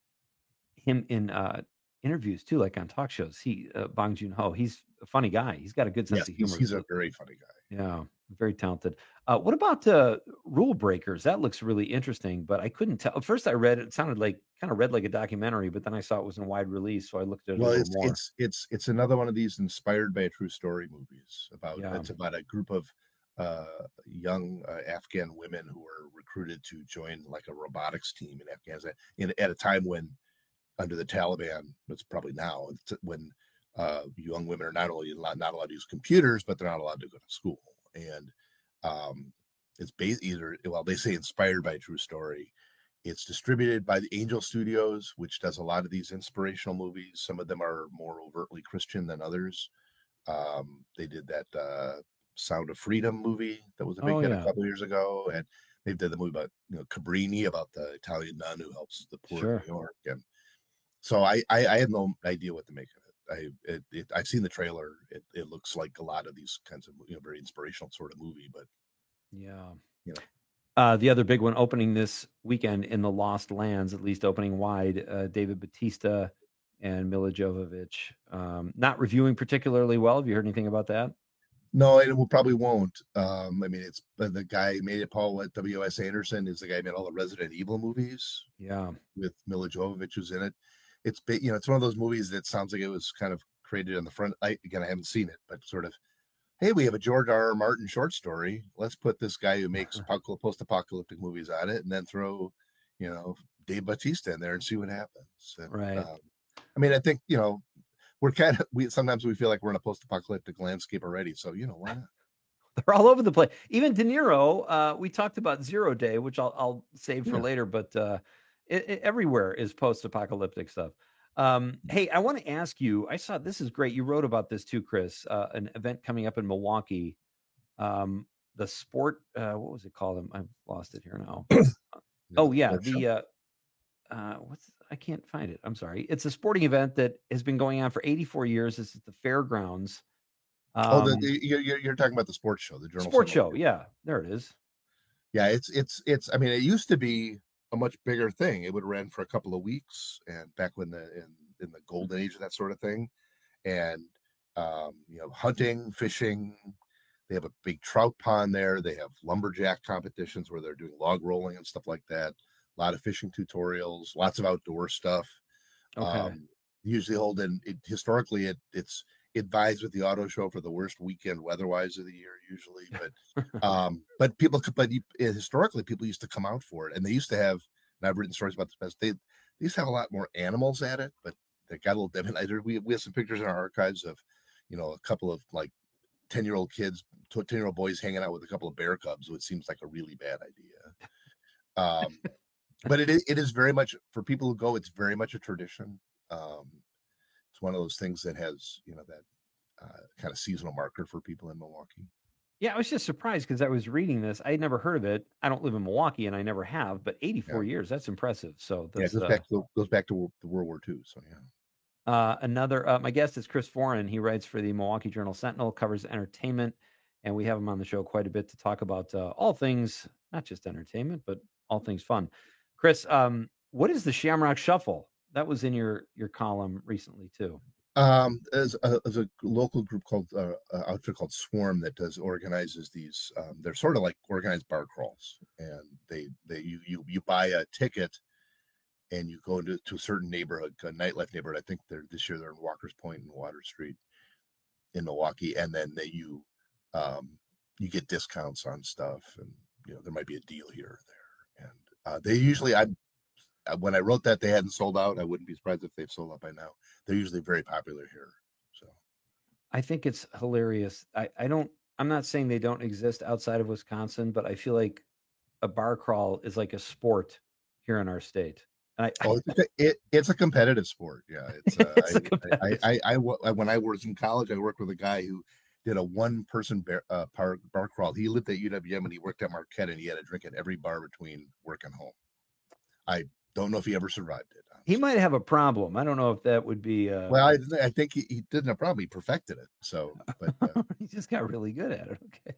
him in uh, interviews too, like on talk shows. He uh, Bong Joon-ho. He's a funny guy. He's got a good sense yeah, of humor. He's, he's a very funny guy. Yeah, very talented. Uh, what about uh, Rule Breakers? That looks really interesting, but I couldn't tell. At first, I read it, it sounded like kind of read like a documentary, but then I saw it was in wide release, so I looked at it. Well, a it's more. it's it's it's another one of these inspired by a true story movies about. Yeah. It's about a group of uh, young uh, Afghan women who were recruited to join like a robotics team in Afghanistan in, at a time when, under the Taliban, it's probably now when. Uh, young women are not only allowed, not allowed to use computers, but they're not allowed to go to school. And um, it's based either, well, they say inspired by a true story. It's distributed by the Angel Studios, which does a lot of these inspirational movies. Some of them are more overtly Christian than others. Um, they did that uh, Sound of Freedom movie that was a big Oh, hit yeah. a couple years ago, and they did the movie about you know Cabrini, about the Italian nun who helps the poor Sure. in New York. And so I, I I had no idea what to make of it. I it, it, I've seen the trailer. It, it looks like a lot of these kinds of you know very inspirational sort of movie, but Yeah. you know Uh, the other big one opening this weekend in the Lost Lands, at least opening wide, uh, David Bautista and Mila Jovovich. Um, not reviewing particularly well. Have you heard anything about that? no, it will probably won't. Um, I mean, it's but the guy who made it. Paul what W S Anderson is the guy who made all the Resident Evil movies Yeah. with Mila Jovovich who's in it. It's big, you know, it's one of those movies that sounds like it was kind of created on the front. I, again, I haven't seen it, but sort of, hey, we have a George R. R. Martin short story. Let's put this guy who makes post-apocalyptic movies on it, and then throw, you know, Dave Bautista in there and see what happens. And, Right. Um, I mean, I think you know, we're kind of we sometimes we feel like we're in a post-apocalyptic landscape already. So you know, why not? They're all over the place. Even De Niro, uh, we talked about Zero Day, which I'll, I'll save for Yeah. later, but uh, it, it, everywhere is post-apocalyptic stuff. Um, hey, I want to ask you, I saw, this is great. You wrote about this too, Chris, uh, an event coming up in Milwaukee. Um, the sport. Uh, what was it called? I've lost it here now. oh yeah, the uh, uh, what's I can't find it. I'm sorry. It's a sporting event that has been going on for eighty-four years. This is the fairgrounds. Um, oh, the, the, you're you're talking about the sports show, the Journal sports Sentinel. show. Yeah, there it is. Yeah, it's it's it's. I mean, it used to be a much bigger thing. It would run for a couple of weeks, and back when the in, in the golden age of that sort of thing, and um, you know, hunting, fishing. They have a big trout pond there. They have lumberjack competitions where they're doing log rolling and stuff like that. A lot of fishing tutorials, lots of outdoor stuff. Okay. Um, usually hold in it, historically it it's it vies with the auto show for the worst weekend weather-wise of the year usually, but um but people but historically people used to come out for it, and they used to have, and I've written stories about this past, they, they used to have a lot more animals at it, but they got a little demonized. We, we have some pictures in our archives of, you know, a couple of like ten year old kids, ten year old boys hanging out with a couple of bear cubs, which seems like a really bad idea. Um, but it is, it is very much, for people who go, it's very much a tradition. Um, it's one of those things that has, you know, that uh, kind of seasonal marker for people in Milwaukee. Yeah, I was just surprised because I was reading this. I had never heard of it. I don't live in Milwaukee, and I never have. But eighty-four yeah. years, that's impressive. So that's, yeah, it goes, uh, back to, goes back to World War Two. So yeah. Uh, another, uh, my guest is Chris Foran. He writes for the Milwaukee Journal Sentinel, covers entertainment, and we have him on the show quite a bit to talk about uh, all things, not just entertainment, but all things fun. Chris, um, what is the Shamrock Shuffle? That was in your your column recently too. Um, there's a, there's a local group called uh, uh, outfit called Swarm that does organizes these. Um, they're sort of like organized bar crawls, and they they you you you buy a ticket. And you go into to a certain neighborhood, a nightlife neighborhood. I think they're this year they're in Walker's Point and Water Street in Milwaukee, and then they you um, you get discounts on stuff, and you know there might be a deal here or there. And uh, they usually, I when I wrote that they hadn't sold out. I wouldn't be surprised if they've sold out by now. They're usually very popular here. So I think it's hilarious. I I don't. I'm not saying they don't exist outside of Wisconsin, but I feel like a bar crawl is like a sport here in our state. I, oh, it's, a, it, it's a competitive sport. Yeah, it's. Uh, it's I, I, I, I, when I was in college, I worked with a guy who did a one-person bar, uh, bar, bar crawl. He lived at U W M and he worked at Marquette, and he had a drink at every bar between work and home. I don't know if he ever survived it. Honestly. He might have a problem. I don't know if that would be. Uh... Well, I, I think he, he didn't have a problem. He perfected it. So, but uh... he just got really good at it. Okay.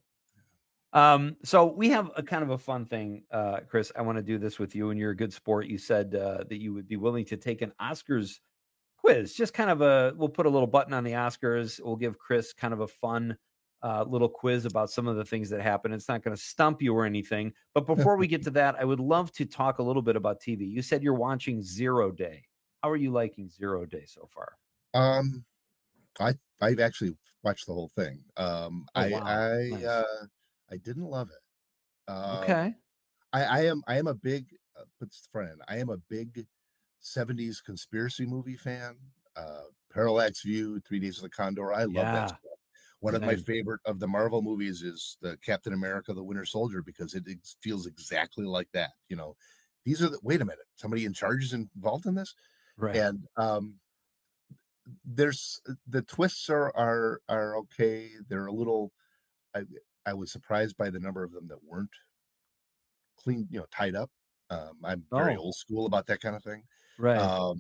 Um, so we have a kind of a fun thing, uh, Chris. I want to do this with you, and you're a good sport. You said uh, that you would be willing to take an Oscars quiz, just kind of a, we'll put a little button on the Oscars. We'll give Chris kind of a fun uh, little quiz about some of the things that happen. It's not going to stump you or anything. But before we get to that, I would love to talk a little bit about T V. You said you're watching Zero Day. How are you liking Zero Day so far? Um, I, I've actually watched the whole thing. Um, oh, I, wow. I, nice. uh, I didn't love it. Uh, okay. I, I am I am a big uh, put this front end. I am a big seventies conspiracy movie fan. Uh, Parallax View, Three Days of the Condor. I love yeah. that stuff. One of my favorite of the Marvel movies is the Captain America: The Winter Soldier, because it, it feels exactly like that. You know, these are the wait a minute, somebody in charge is involved in this, right? And um, there's the twists are are are okay. They're a little. I, I was surprised by the number of them that weren't clean, you know, tied up. Um, I'm very oh. old school about that kind of thing. Right. Um,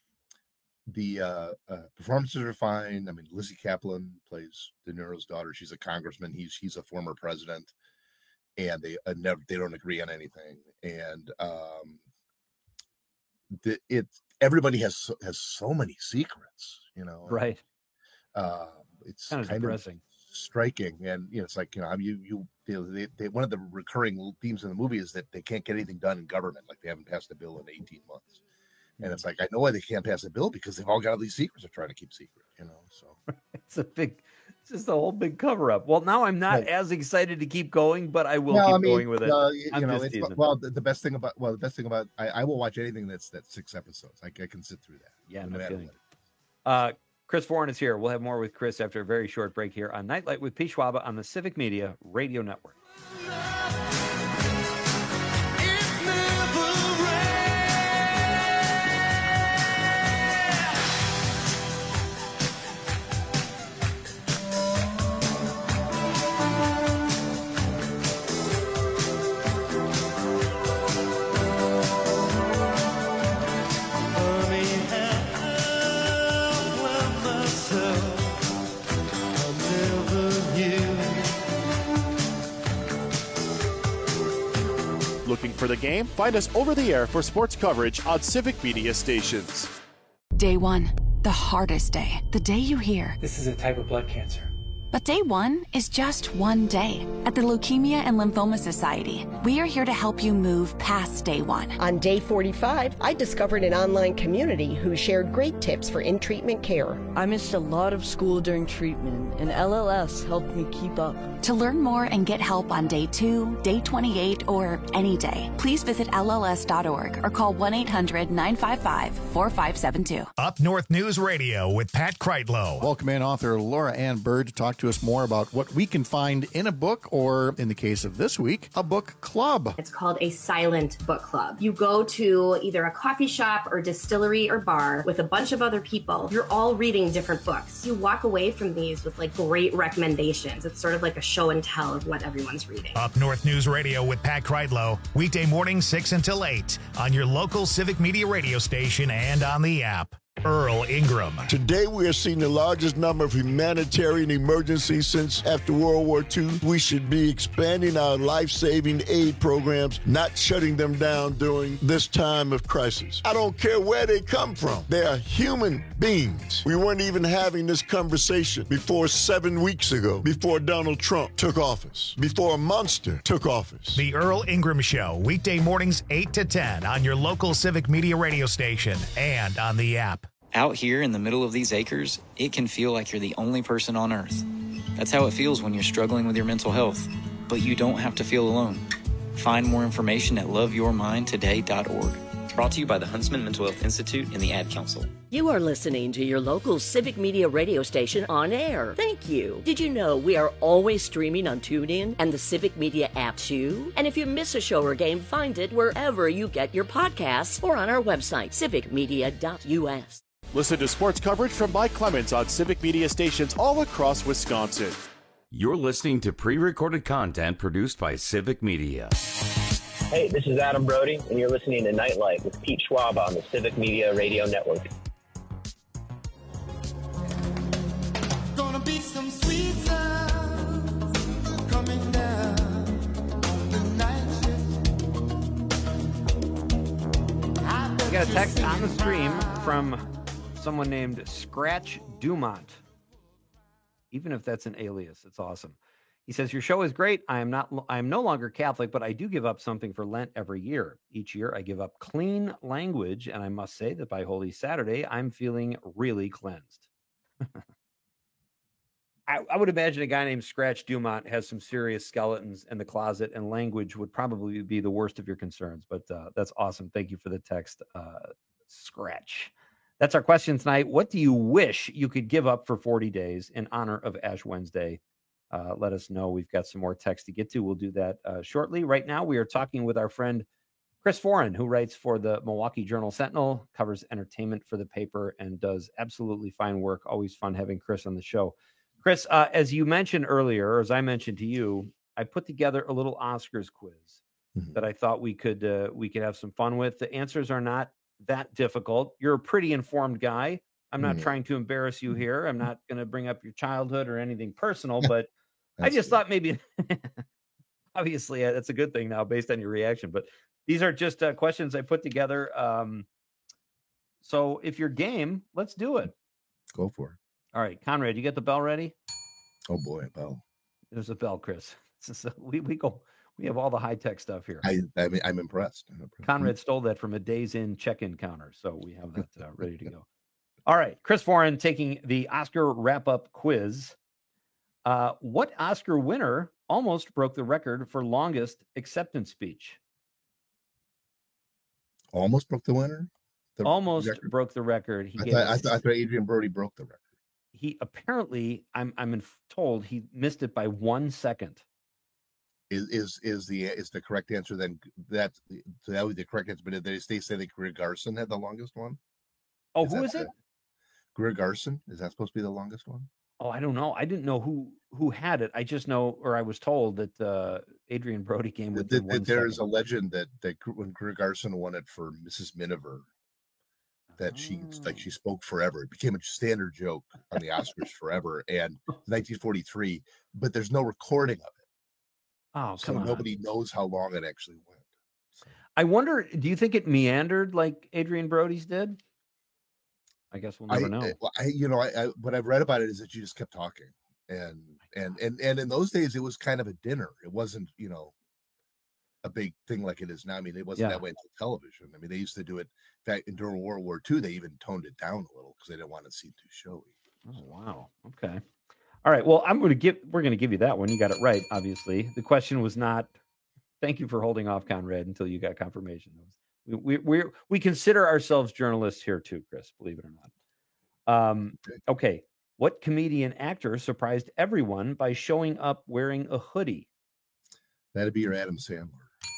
the uh, uh, performances are fine. I mean, Lizzie Kaplan plays De Niro's daughter. She's a congressman. He's he's a former president, and they uh, never they don't agree on anything. And um, the, it everybody has has so many secrets, you know. Right. Uh, it's kind of kind depressing. Of, striking, and you know it's like you know you you, you know, they, they one of the recurring themes in the movie is that they can't get anything done in government, like they haven't passed a bill in eighteen months, and it's like I know why they can't pass a bill, because they've all got all these secrets they're trying to keep secret, you know. So it's a big, it's just a whole big cover up. Well, now I'm not right. as excited to keep going, but I will no, keep I mean, going with it. Uh, you I'm know, just it's, well, the, the best thing about well, the best thing about I, I will watch anything that's that's six episodes. I, I can sit through that. Yeah, no kidding. Uh, Chris Foran is here. We'll have more with Chris after a very short break here on Nightlight with Pete Schwaba on the Civic Media Radio Network. Looking for the game? Find us over the air for sports coverage on Civic Media stations. Day one, the hardest day. The day you hear, "This is a type of blood cancer." But day one is just one day. At the Leukemia and Lymphoma Society, we are here to help you move past day one. On day forty-five, I discovered an online community who shared great tips for in-treatment care. I missed a lot of school during treatment, and L L S helped me keep up. To learn more and get help on day two, day twenty-eight, or any day, please visit L L S dot org or call one eight hundred nine five five four five seven two. Up North News Radio with Pat Kreitlow. Welcome in author Laura Ann Bird to talk to us more about what we can find in a book, or in the case of this week, a book club. It's called a silent book club. You go to either a coffee shop or distillery or bar with a bunch of other people. You're all reading different books. You walk away from these with like great recommendations. It's sort of like a show and tell of what everyone's reading. Up North News Radio with Pat Kreitlow, weekday mornings six until eight on your local Civic Media radio station and on the app. Earl Ingram. Today we are seeing the largest number of humanitarian emergencies since after World War Two. We should be expanding our life-saving aid programs, not shutting them down during this time of crisis. I don't care where they come from. They are human beings. We weren't even having this conversation before seven weeks ago, before Donald Trump took office, before a monster took office. The Earl Ingram Show, weekday mornings eight to ten on your local Civic Media radio station and on the app. Out here in the middle of these acres, it can feel like you're the only person on Earth. That's how it feels when you're struggling with your mental health. But you don't have to feel alone. Find more information at love your mind today dot org. Brought to you by the Huntsman Mental Health Institute and the Ad Council. You are listening to your local Civic Media radio station on air. Thank you. Did you know we are always streaming on TuneIn and the Civic Media app too? And if you miss a show or game, find it wherever you get your podcasts or on our website, civic media dot U S. Listen to sports coverage from Mike Clemens on Civic Media stations all across Wisconsin. You're listening to pre-recorded content produced by Civic Media. Hey, this is Adam Brody, and you're listening to Nightlight with Pete Schwab on the Civic Media Radio Network. Gonna be some sweet sounds coming down on the night shift. We got a text on the stream from someone named Scratch Dumont. Even if that's an alias, it's awesome. He says, your show is great. I am not, I am no longer Catholic, but I do give up something for Lent every year. Each year I give up clean language, and I must say that by Holy Saturday, I'm feeling really cleansed. I, I would imagine a guy named Scratch Dumont has some serious skeletons in the closet, and language would probably be the worst of your concerns, but uh, that's awesome. Thank you for the text, uh, Scratch. That's our question tonight. What do you wish you could give up for forty days in honor of Ash Wednesday? Uh, let us know. We've got some more text to get to. We'll do that uh, shortly. Right now, we are talking with our friend Chris Foran, who writes for the Milwaukee Journal Sentinel, covers entertainment for the paper, and does absolutely fine work. Always fun having Chris on the show. Chris, uh, as you mentioned earlier, or as I mentioned to you, I put together a little Oscars quiz mm-hmm. that I thought we could uh, we could have some fun with. The answers are not that difficult. You're a pretty informed guy. I'm not mm-hmm. trying to embarrass you here. I'm not going to bring up your childhood or anything personal, but I just thought maybe, obviously, uh, that's a good thing now based on your reaction. But these are just uh, questions I put together. Um, so if you're game, let's do it. Go for it. All right, Conrad, you get the bell ready? Oh boy, a bell. There's a bell, Chris. So we we go. We have all the high tech stuff here. I, I mean, I'm impressed. I'm impressed. Conrad stole that from a Days Inn check-in counter, so we have that uh, ready to go. All right, Chris Foran taking the Oscar wrap-up quiz. Uh, what Oscar winner almost broke the record for longest acceptance speech? Almost broke the winner? The almost record? broke the record. He I, gave thought, us, I, thought, I thought Adrian Brody broke the record. He apparently, I'm I'm told, he missed it by one second. Is is is the is the correct answer then? That that was the correct answer. But they they say that Greer Garson had the longest one. Oh, is who is it? Greer Garson. Is that supposed to be the longest one? Oh, I don't know. I didn't know who who had it. I just know, or I was told that uh, Adrian Brody came with. The, the, there is a legend that that when Greer Garson won it for Missus Miniver, that oh. she like she spoke forever. It became a standard joke on the Oscars forever, and nineteen forty-three. But there's no recording of it. Oh, so come on! Nobody knows how long it actually went. I wonder, do you think it meandered like Adrian Brody's did? I guess we'll never I, know. I, you know, I, I what I've read about it is that you just kept talking, and and and and in those days it was kind of a dinner. It wasn't, you know, a big thing like it is now. I mean, it wasn't Yeah. that way until television. I mean, they used to do it. In fact, during World War Two, they even toned it down a little because they didn't want to seem too showy. Oh wow. Okay. All right. Well, I'm going to give. We're going to give you that one. You got it right. Obviously, the question was not. Thank you for holding off, Conrad, until you got confirmation. We we we we consider ourselves journalists here too, Chris. Believe it or not. Um. Okay. What comedian actor surprised everyone by showing up wearing a hoodie? That'd be your Adam Sandler.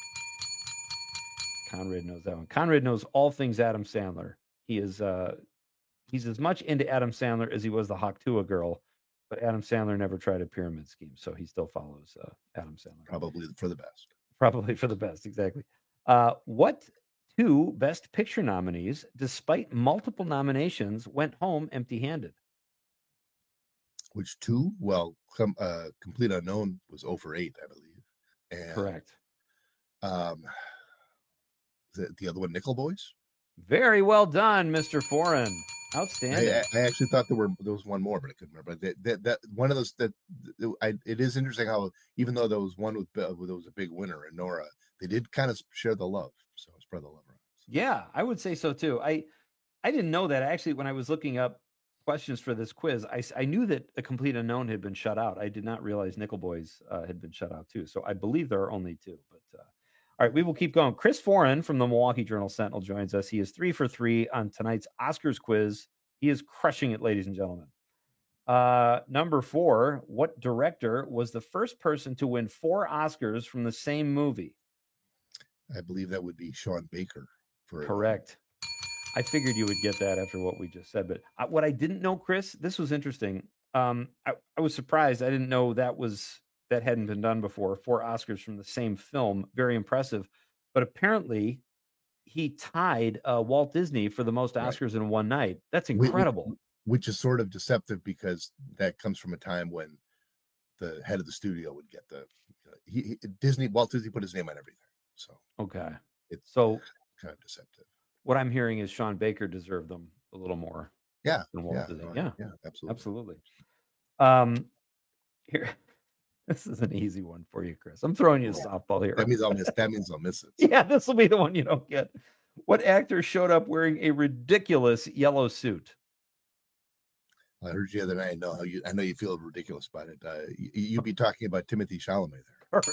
Conrad knows that one. Conrad knows all things Adam Sandler. He is uh he's as much into Adam Sandler as he was the Haktua girl, but Adam Sandler never tried a pyramid scheme, so he still follows uh, Adam Sandler. Probably for the best. Probably for the best, exactly. Uh, what two Best Picture nominees, despite multiple nominations, went home empty-handed? Which two? Well, com, uh, Complete Unknown was oh for eight, I believe. And, Correct. Um, the, the other one, Nickel Boys. Very well done, Mister Foreign. Outstanding. I, I actually thought there were there was one more, but I couldn't remember. That that, that one of those that I, it is interesting how even though there was one with there was a big winner in Nora, they did kind of share the love. So spread the love around. Yeah, I would say so too. I I didn't know that actually when I was looking up questions for this quiz. I, I knew that A Complete Unknown had been shut out. I did not realize Nickel Boys uh, had been shut out too. So I believe there are only two. But uh, all right, we will keep going. Chris Foreign from the Milwaukee Journal Sentinel joins us. He is three for three on tonight's Oscars quiz. He is crushing it, ladies and gentlemen. Uh, number four, what director was the first person to win four Oscars from the same movie? I believe that would be Sean Baker. For Correct. I figured you would get that after what we just said. But I, what I didn't know, Chris, this was interesting. Um, I, I was surprised. I didn't know that was that hadn't been done before. Four Oscars from the same film. Very impressive. But apparently he tied uh, Walt Disney for the most Oscars right. in one night. That's incredible. Which is sort of deceptive because that comes from a time when the head of the studio would get the you know, he, he, Disney. Walt Disney put his name on everything. So okay, it's so kind of deceptive. What I'm hearing is Sean Baker deserved them a little more. Yeah, than Walt yeah, Disney. no, yeah, yeah, absolutely, absolutely. Um, here. This is an easy one for you, Chris. I'm throwing you a softball here. That means I'll miss. That means I'll miss it. Yeah, this will be the one you don't get. What actor showed up wearing a ridiculous yellow suit? I heard you the other night. I know how you. I know you feel ridiculous about it. Uh, you, you'd be talking about Timothy Chalamet there. Correct.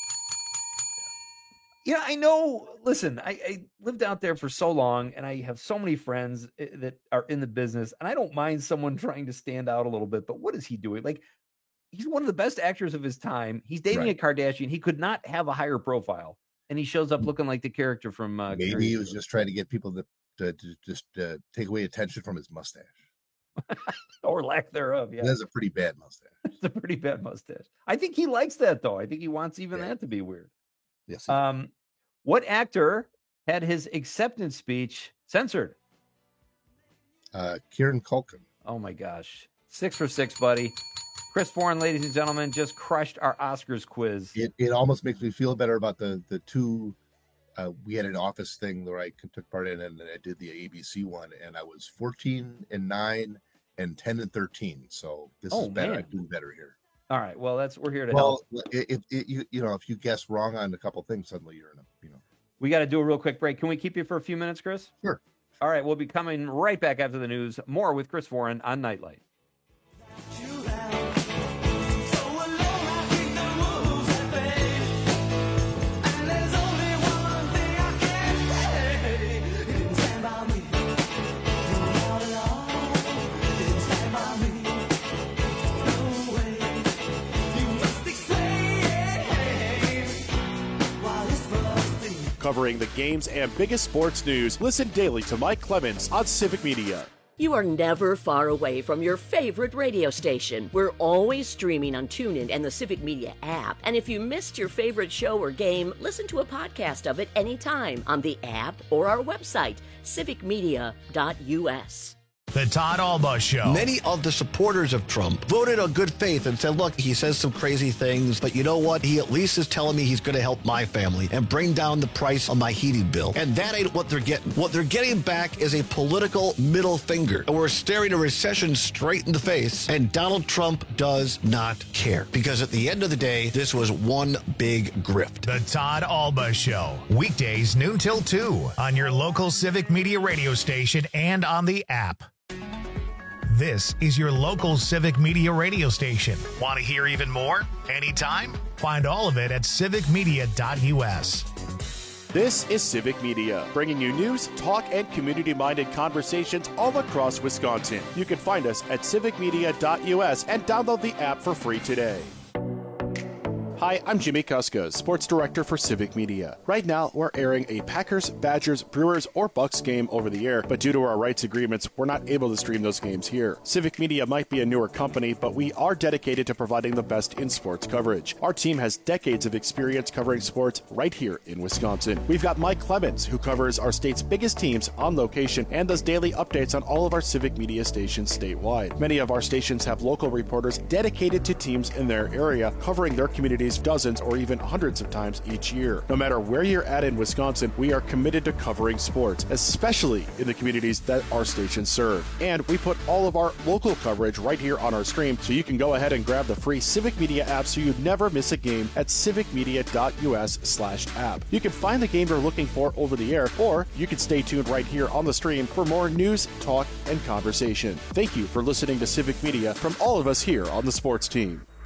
Yeah, I know. Listen, I, I lived out there for so long, and I have so many friends that are in the business, and I don't mind someone trying to stand out a little bit. But what is he doing? Like, he's one of the best actors of his time. He's dating right. a Kardashian. He could not have a higher profile, and he shows up looking like the character from. Uh, Maybe Curious he was just trying to get people to, to, to just uh, take away attention from his mustache, or lack thereof. Yeah, that's a pretty bad mustache. It's a pretty bad mustache. I think he likes that though. I think he wants even yeah. that to be weird. Yes. Um, what actor had his acceptance speech censored? Uh, Kieran Culkin. Oh my gosh, six for six, buddy. Chris Foreign, ladies and gentlemen, just crushed our Oscars quiz. It, it almost makes me feel better about the the two. Uh, we had an office thing where I took part in, and I did the A B C one, and I was fourteen and nine and ten and thirteen. So this oh, is better. Man. I'm doing better here. All right. Well, that's we're here to well, help. If you you know if you guess wrong on a couple things, suddenly you're in a you know. We got to do a real quick break. Can we keep you for a few minutes, Chris? Sure. All right. We'll be coming right back after the news. More with Chris Foreign on Nightlight. Covering the games and biggest sports news, listen daily to Mike Clemens on Civic Media. You are never far away from your favorite radio station. We're always streaming on TuneIn and the Civic Media app. And if you missed your favorite show or game, listen to a podcast of it anytime on the app or our website, civic media dot u s. The Todd Alba Show. Many of the supporters of Trump voted on good faith and said, look, he says some crazy things, but you know what? He at least is telling me he's going to help my family and bring down the price on my heating bill. And that ain't what they're getting. What they're getting back is a political middle finger. And we're staring a recession straight in the face, and Donald Trump does not care. Because at the end of the day, this was one big grift. The Todd Alba Show. Weekdays noon till two on your local Civic Media radio station and on the app. This is your local Civic Media radio station. Want to hear even more? Anytime? Find all of it at civic media dot u s. This is Civic Media, bringing you news, talk, and community-minded conversations all across Wisconsin. You can find us at civic media dot u s and download the app for free today. Hi, I'm Jimmy Kuska, Sports Director for Civic Media. Right now, we're airing a Packers, Badgers, Brewers, or Bucks game over the air, but due to our rights agreements, we're not able to stream those games here. Civic Media might be a newer company, but we are dedicated to providing the best in sports coverage. Our team has decades of experience covering sports right here in Wisconsin. We've got Mike Clemens, who covers our state's biggest teams on location and does daily updates on all of our Civic Media stations statewide. Many of our stations have local reporters dedicated to teams in their area, covering their communities dozens or even hundreds of times each year. No matter where you're at in Wisconsin, we are committed to covering sports, especially in the communities that our stations serve. And we put all of our local coverage right here on our stream, so you can go ahead and grab the free Civic Media app so you never miss a game at civic media dot u s slash app. You can find the game you're looking for over the air, or you can stay tuned right here on the stream for more news, talk, and conversation. Thank you for listening to Civic Media from all of us here on the sports team.